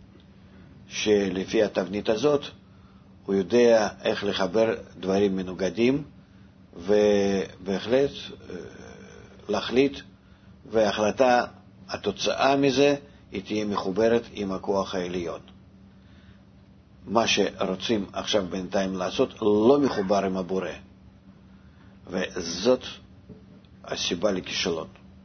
שלפי התבנית הזאת הוא יודע איך לחבר דברים מנוגדים, ובהחלט להחליט, וההחלטה, התוצאה מזה, היא תהיה מחוברת עם הכוח העליון. מה שרוצים עכשיו בינתיים לעשות לא מחובר עם הבורא, וזאת הסיבה לכישלון.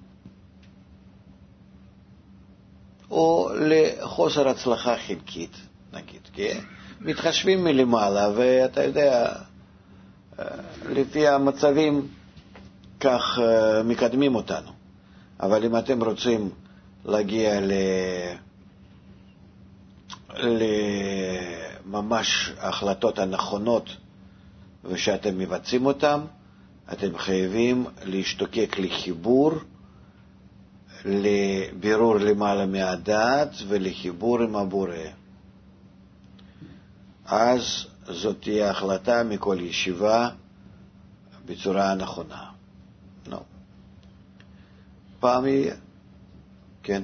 או לחוסר הצלחה חלקית, נגיד, כי מתחשבים מלמעלה, ואתה יודע, לפי המצבים כך מקדמים אותנו. אבל אם אתם רוצים להגיע לממש החלטות הנכונות ושאתם מבצעים אותם, אתם חייבים להשתוקק לחיבור, לבירור למעלה מהדעת ולחיבור עם הבורא. אז זאת תהיה החלטה מכל ישיבה בצורה נכונה. לא. פעם יהיה. כן.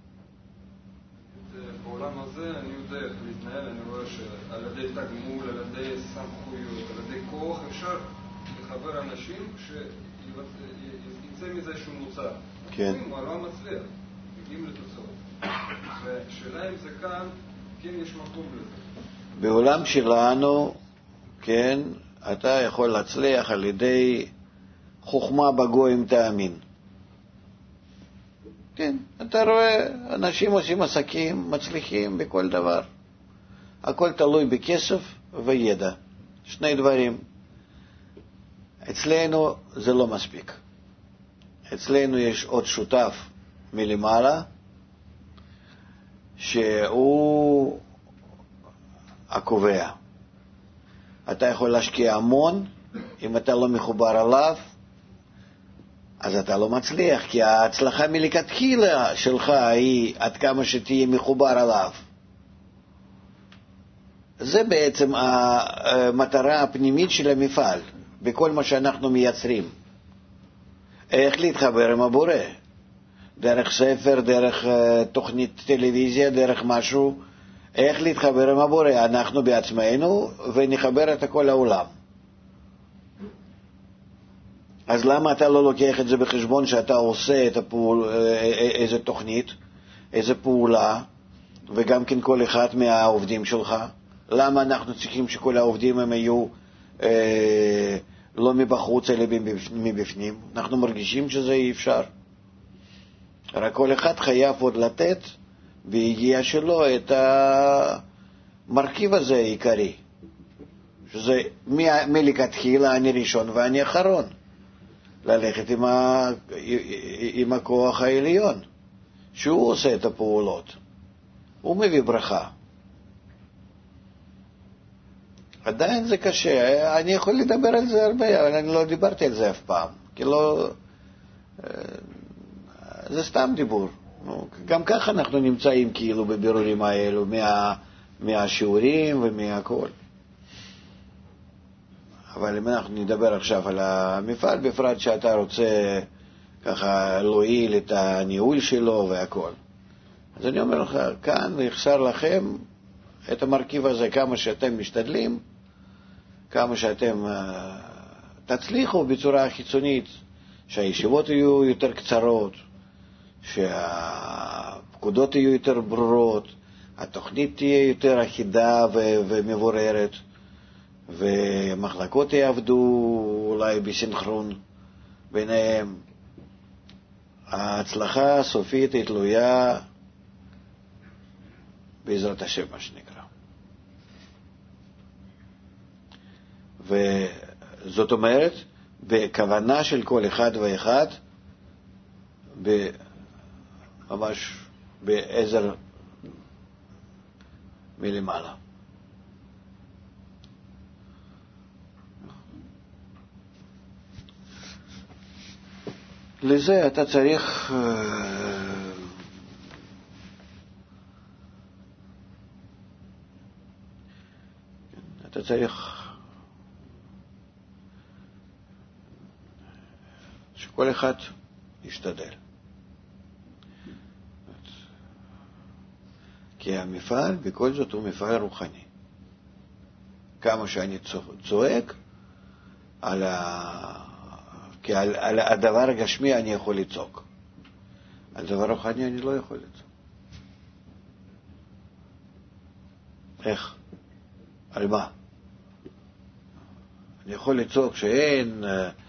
בעולם הזה אני יודע איך להתנהל, אני רואה שעל ידי תגמול, על ידי סמכויות, על ידי כוח אפשר לחבר אנשים שיצא מזה איזשהו מוצר. כן. העולם מצליח, מגיעים לתוצאות. והשאלה אם זה כאן, כן יש מקום לזה. בעולם שלנו, כן, אתה יכול להצליח על ידי חוכמה בגויים תאמין. כן, אתה רואה, אנשים עושים עסקים, מצליחים בכל דבר. הכל תלוי בכסף וידע. שני דברים. אצלנו זה לא מספיק. אצלנו יש עוד שותף מלמעלה, שהוא הקובע. אתה יכול להשקיע המון, אם אתה לא מחובר עליו, אז אתה לא מצליח, כי ההצלחה מלכתחילה שלך היא עד כמה שתהיה מחובר עליו. זה בעצם המטרה הפנימית של המפעל, בכל מה שאנחנו מייצרים. איך להתחבר עם הבורא? דרך ספר, דרך תוכנית טלוויזיה, דרך משהו. איך להתחבר עם הבורא? אנחנו בעצמנו, ונחבר את כל העולם. אז למה אתה לא לוקח את זה בחשבון שאתה עושה את איזה תוכנית, איזה פעולה, וגם כן כל אחד מהעובדים שלך? למה אנחנו צריכים שכל העובדים הם יהיו לא מבחוץ אלא מבפנים? אנחנו מרגישים שזה אי אפשר. רק כל אחד חייב עוד לתת בהגיעה שלו את המרכיב הזה העיקרי, שזה מלכתחילה אני ראשון ואני אחרון. ללכת עם הכוח העליון, שהוא עושה את הפעולות. הוא מביא ברכה. עדיין זה קשה. אני יכול לדבר על זה הרבה, אבל אני לא דיברתי על זה אף פעם. כי לא... זה סתם דיבור. גם ככה אנחנו נמצאים כאילו בבירורים האלו, מהשיעורים ומהכל. אבל אם אנחנו נדבר עכשיו על המפעל, בפרט שאתה רוצה ככה להועיל את הניהול שלו והכל. אז אני אומר לך, כאן ויחסר לכם את המרכיב הזה, כמה שאתם משתדלים, כמה שאתם תצליחו בצורה חיצונית, שהישיבות יהיו יותר קצרות, שהפקודות יהיו יותר ברורות, התוכנית תהיה יותר אחידה ומבוררת, ומחלקות יעבדו אולי בסינכרון ביניהם. ההצלחה הסופית היא תלויה בעזרת השם, מה שנקרא. וזאת אומרת, בכוונה של כל אחד ואחד, ממש בעזר מלמעלה. לזה אתה צריך שכל אחד ישתדל. כי המפעל בכל זאת הוא מפעל רוחני. כמה שאני צועק כי על הדבר הגשמי אני יכול לצעוק. על דבר רוחני אני לא יכול לצעוק. איך? על מה? אני יכול לצעוק שאין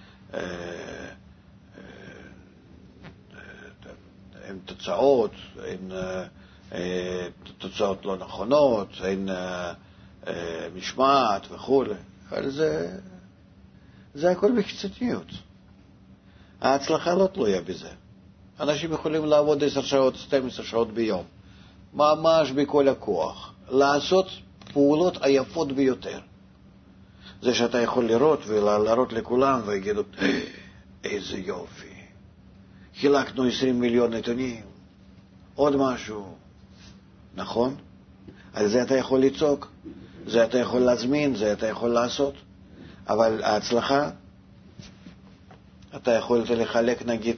אין תוצאות, אין תוצאות לא נכונות, אין משמעת וכו'. אבל זה הכל בקיצוניות. ההצלחה לא תלויה בזה. אנשים יכולים לעבוד 10 שעות, 12 שעות ביום, ממש בכל הכוח, לעשות פעולות היפות ביותר. זה שאתה יכול לראות ולהראות לכולם ויגידו, איזה יופי, חילקנו 20 מיליון נתונים, עוד משהו. נכון? על זה אתה יכול לצעוק, זה אתה יכול להזמין, זה אתה יכול לעשות. אבל ההצלחה, אתה יכול לחלק נגיד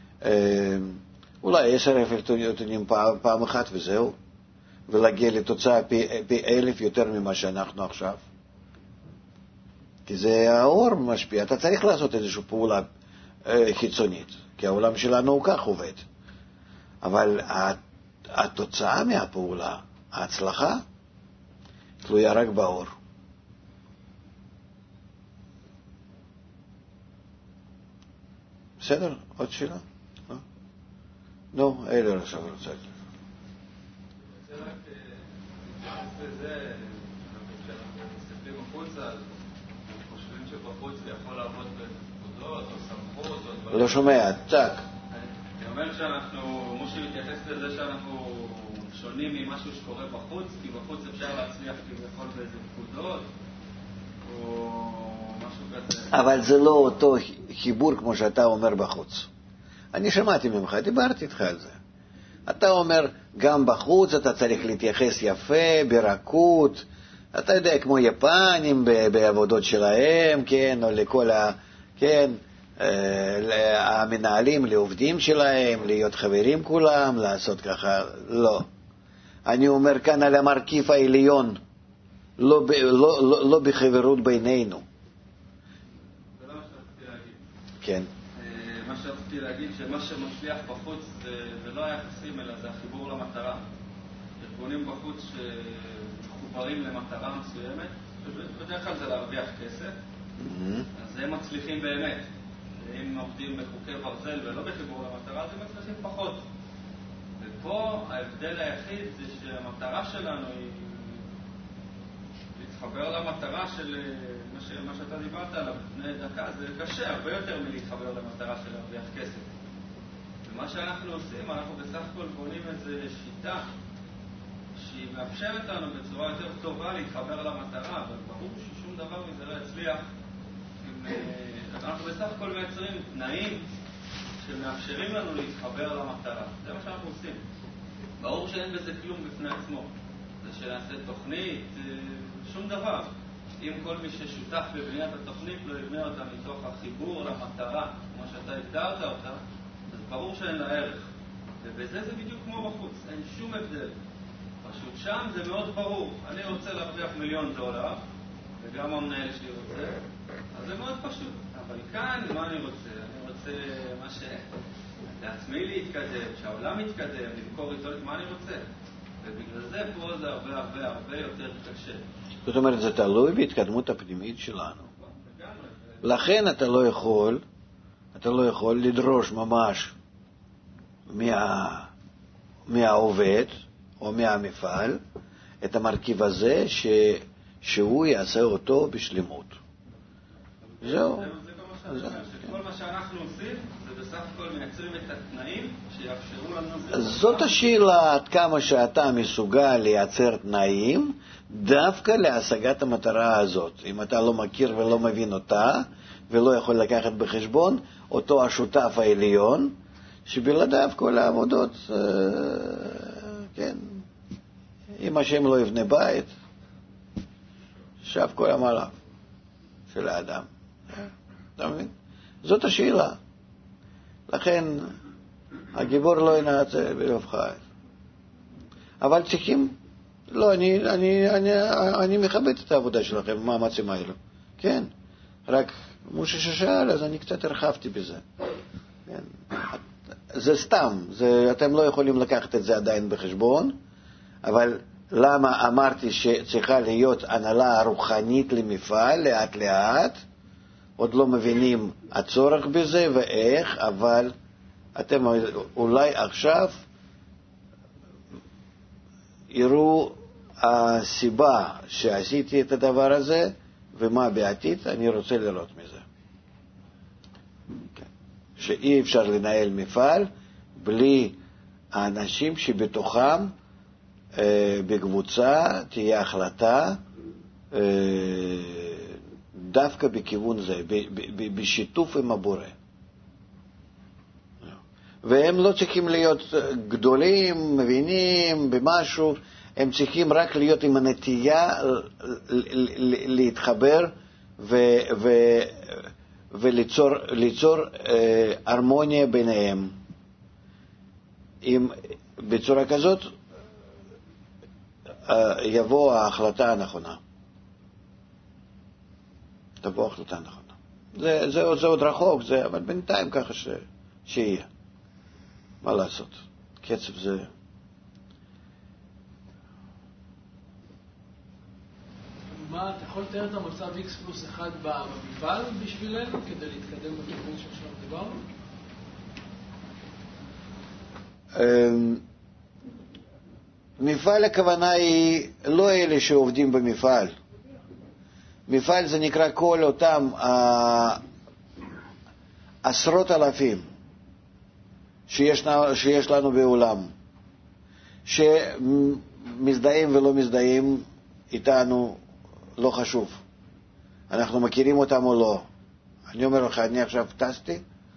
אולי 10,000 נתונים פעם אחת וזהו, ולהגיע לתוצאה פי 1,000 יותר ממה שאנחנו עכשיו. כי זה האור משפיע. אתה צריך לעשות איזושהי פעולה חיצונית, כי העולם שלנו הוא כך עובד. אבל התוצאה מהפעולה, ההצלחה, תלויה רק באור. בסדר? עוד שאלה? נו, אלה עכשיו רוצה. אני רוצה רק להתייחס לזה, כשאנחנו מסתכלים החוצה, אנחנו חושבים שבחוץ זה יכול לעבוד בפקודות או סמכות או דברים. לא שומע, צק. אני אומר שאנחנו, מושי מתייחס לזה שאנחנו שונים ממשהו שקורה בחוץ, כי בחוץ אפשר להצליח כביכול באיזה פקודות או משהו כזה. אבל זה לא אותו חיבור כמו שאתה אומר בחוץ. אני שמעתי ממך, דיברתי איתך על זה. אתה אומר, גם בחוץ אתה צריך להתייחס יפה, ברכות, אתה יודע, כמו יפנים בעבודות שלהם, כן, או לכל כן, המנהלים, לעובדים שלהם, להיות חברים כולם, לעשות ככה, לא. אני אומר כאן על המרכיב העליון, לא בחברות בינינו. זה לא מה שרציתי להגיד. כן. מה שרציתי להגיד, שמה שמשליח בחוץ זה לא היחסים, אלא זה החיבור למטרה. ארגונים בחוץ שמחוברים למטרה מסוימת, בדרך כלל זה להרוויח כסף, אז הם מצליחים באמת. אם עובדים בחוקי ברזל ולא בחיבור למטרה, אז הם מצליחים פחות. ופה ההבדל היחיד זה שהמטרה שלנו היא להתחבר למטרה של מה שאתה דיברת עליו לפני דקה. זה קשה הרבה יותר מלהתחבר למטרה של להרוויח כסף. ומה שאנחנו עושים, אנחנו בסך הכל בונים איזו שיטה שהיא מאפשרת לנו בצורה יותר טובה להתחבר למטרה, אבל ברור ששום דבר מזה לא יצליח. אנחנו בסך הכל מייצרים תנאים שמאפשרים לנו להתחבר למטרה. זה מה שאנחנו עושים. ברור שאין בזה כלום בפני עצמו. זה שנעשה תוכנית, שום דבר. אם כל מי ששותף בבניית התוכנית לא יבנה אותה מתוך החיבור למטרה, כמו שאתה הגדרת אותה, אז ברור שאין לה ערך. ובזה זה בדיוק כמו בחוץ, אין שום הבדל. פשוט שם זה מאוד ברור. אני רוצה להרוויח $1,000,000, וגם המנהל שלי רוצה, אז זה מאוד פשוט. אבל כאן, מה אני רוצה? אני רוצה מה לעצמי להתקדם, שהעולם יתקדם, למכור איתו את מה אני רוצה. ובגלל זה פה זה הרבה הרבה הרבה יותר קשה. זאת אומרת, זה תלוי בהתקדמות הפנימית שלנו. לכן אתה לא יכול לדרוש ממש מהעובד או מהמפעל את המרכיב הזה שהוא יעשה אותו בשלמות. זהו. כל מה שאנחנו עושים זה בסך הכל מייצרים את התנאים שיאפשרו לנו. זאת השאלה עד כמה שאתה מסוגל לייצר תנאים דווקא להשגת המטרה הזאת. אם אתה לא מכיר ולא מבין אותה ולא יכול לקחת בחשבון אותו השותף העליון שבלעדיו כל העבודות, כן, אם השם לא יבנה בית, שב כל המערב של האדם. אתה מבין? זאת השאלה. לכן הגיבור לא ינעצר בלב חי. אבל צריכים, לא, אני מכבד את העבודה שלכם, המאמצים האלו. כן, רק משה ששאל, אז אני קצת הרחבתי בזה. כן. זה סתם, אתם לא יכולים לקחת את זה עדיין בחשבון, אבל למה אמרתי שצריכה להיות הנהלה רוחנית למפעל לאט לאט, עוד לא מבינים הצורך בזה ואיך, אבל אתם אולי עכשיו יראו הסיבה שעשיתי את הדבר הזה ומה בעתיד אני רוצה לראות מזה. שאי אפשר לנהל מפעל בלי האנשים שבתוכם בקבוצה תהיה החלטה דווקא בכיוון זה, בשיתוף עם הבורא. והם לא צריכים להיות גדולים, מבינים במשהו, הם צריכים רק להיות עם הנטייה להתחבר וליצור הרמוניה ביניהם. בצורה כזאת יבוא ההחלטה הנכונה. תבוא החלטה נכונה. זה עוד רחוק, אבל בינתיים ככה שיהיה. מה לעשות? קצב זה... מה, אתה יכול לתאר את המצב X+1 במפעל בשבילנו, כדי להתקדם בכיוון שעכשיו דיברנו? מפעל הכוונה היא לא אלה שעובדים במפעל. מפעל זה נקרא כל אותם עשרות אלפים שיש לנו בעולם, שמזדהים ולא מזדהים איתנו, לא חשוב. אנחנו מכירים אותם או לא. אני אומר לך, אני עכשיו טסתי,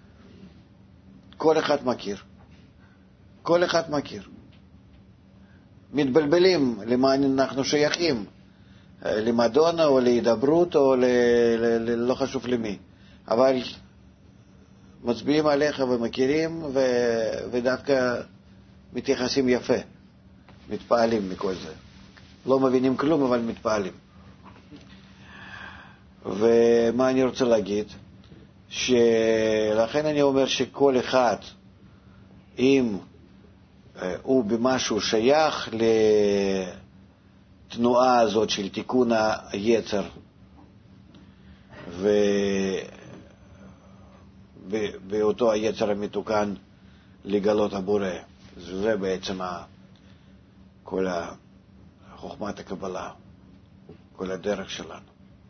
כל אחד מכיר. כל אחד מכיר. מתבלבלים למה אנחנו שייכים. למדונה או להידברות או לא חשוב למי. אבל מצביעים עליך ומכירים ודווקא מתייחסים יפה. מתפעלים מכל זה. לא מבינים כלום אבל מתפעלים. ומה אני רוצה להגיד? לכן אני אומר שכל אחד, אם הוא במשהו שייך לתנועה הזאת של תיקון היצר, ובאותו היצר המתוקן לגלות הבורא, זה בעצם כל חוכמת הקבלה, כל הדרך שלנו.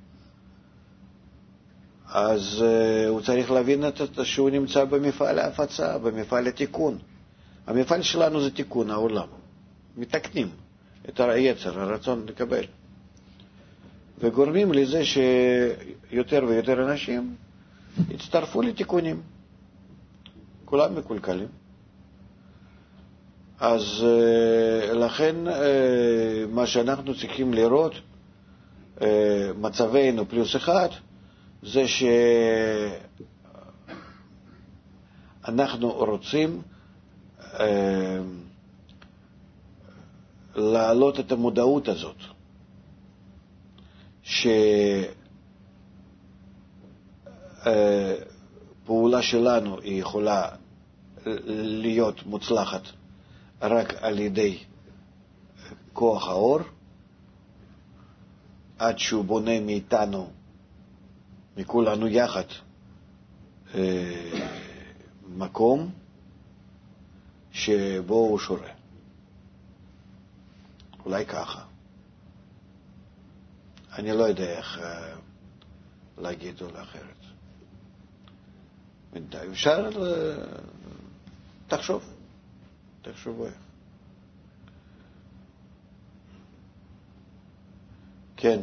אז הוא צריך להבין שהוא נמצא במפעל ההפצה, במפעל התיקון. המפעל שלנו זה תיקון העולם. מתקנים. את היצר, הרצון לקבל. וגורמים לזה שיותר ויותר אנשים הצטרפו לתיקונים. כולם מקולקלים. אז לכן מה שאנחנו צריכים לראות, מצבנו פלוס אחד, זה שאנחנו רוצים להעלות את המודעות הזאת, שפעולה שלנו היא יכולה להיות מוצלחת רק על ידי כוח האור, עד שהוא בונה מאיתנו, מכולנו יחד, מקום שבו הוא שורה. אולי ככה. אני לא יודע איך להגיד או לאחרת. אפשר תחשבו איך. כן.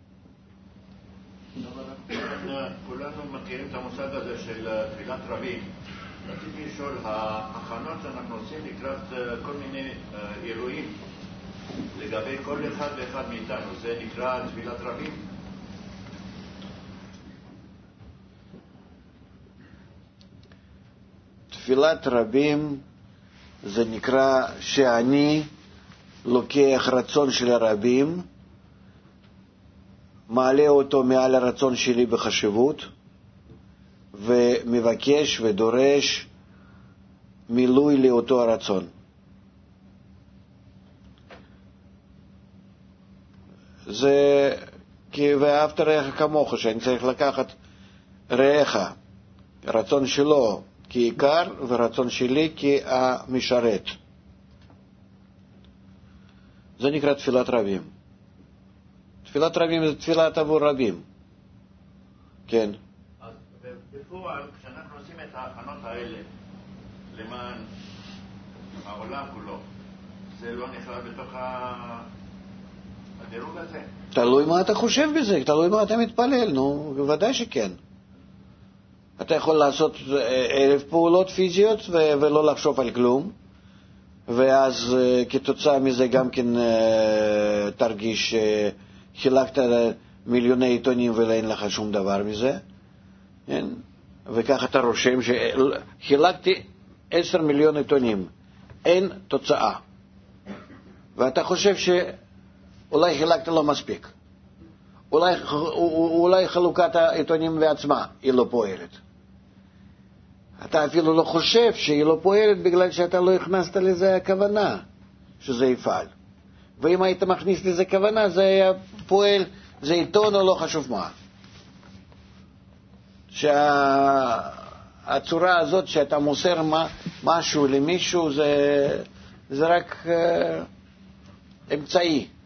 כולנו מכירים את המושג הזה של תפילת רבים. רציתי לשאול, ההכנות שאנחנו עושים לקראת כל מיני אירועים, לגבי כל אחד ואחד מאיתנו, זה נקרא תפילת רבים? תפילת רבים זה נקרא שאני לוקח רצון של הרבים, מעלה אותו מעל הרצון שלי בחשיבות, ומבקש ודורש מילוי לאותו הרצון. זה כי ואהבת רעך כמוך, שאני צריך לקחת רעך, רצון שלו כעיקר ורצון שלי כמשרת. זה נקרא תפילת רבים. תפילת רבים זה תפילת עבור רבים. כן. אז בפועל, כשאנחנו עושים את ההכנות האלה למען העולם כולו, זה לא נכלל בתוך הדירוג הזה? תלוי מה אתה חושב בזה, תלוי מה אתה מתפלל, נו, בוודאי שכן. אתה יכול לעשות 1000 פעולות פיזיות ולא לחשוב על כלום, ואז כתוצאה מזה גם כן תרגיש חילקת מיליוני עיתונים ואין לך שום דבר מזה, כן? וכך אתה רושם שחילקתי 10 מיליון עיתונים, אין תוצאה, ואתה חושב שאולי חילקת לא מספיק, אולי חלוקת העיתונים בעצמה היא לא פועלת. אתה אפילו לא חושב שהיא לא פועלת בגלל שאתה לא הכנסת לזה הכוונה שזה יפעל. ואם היית מכניס לזה כוונה, זה היה פועל, זה עיתון או לא חשוב מה. שהצורה הזאת שאתה מוסר משהו למישהו זה רק אמצעי.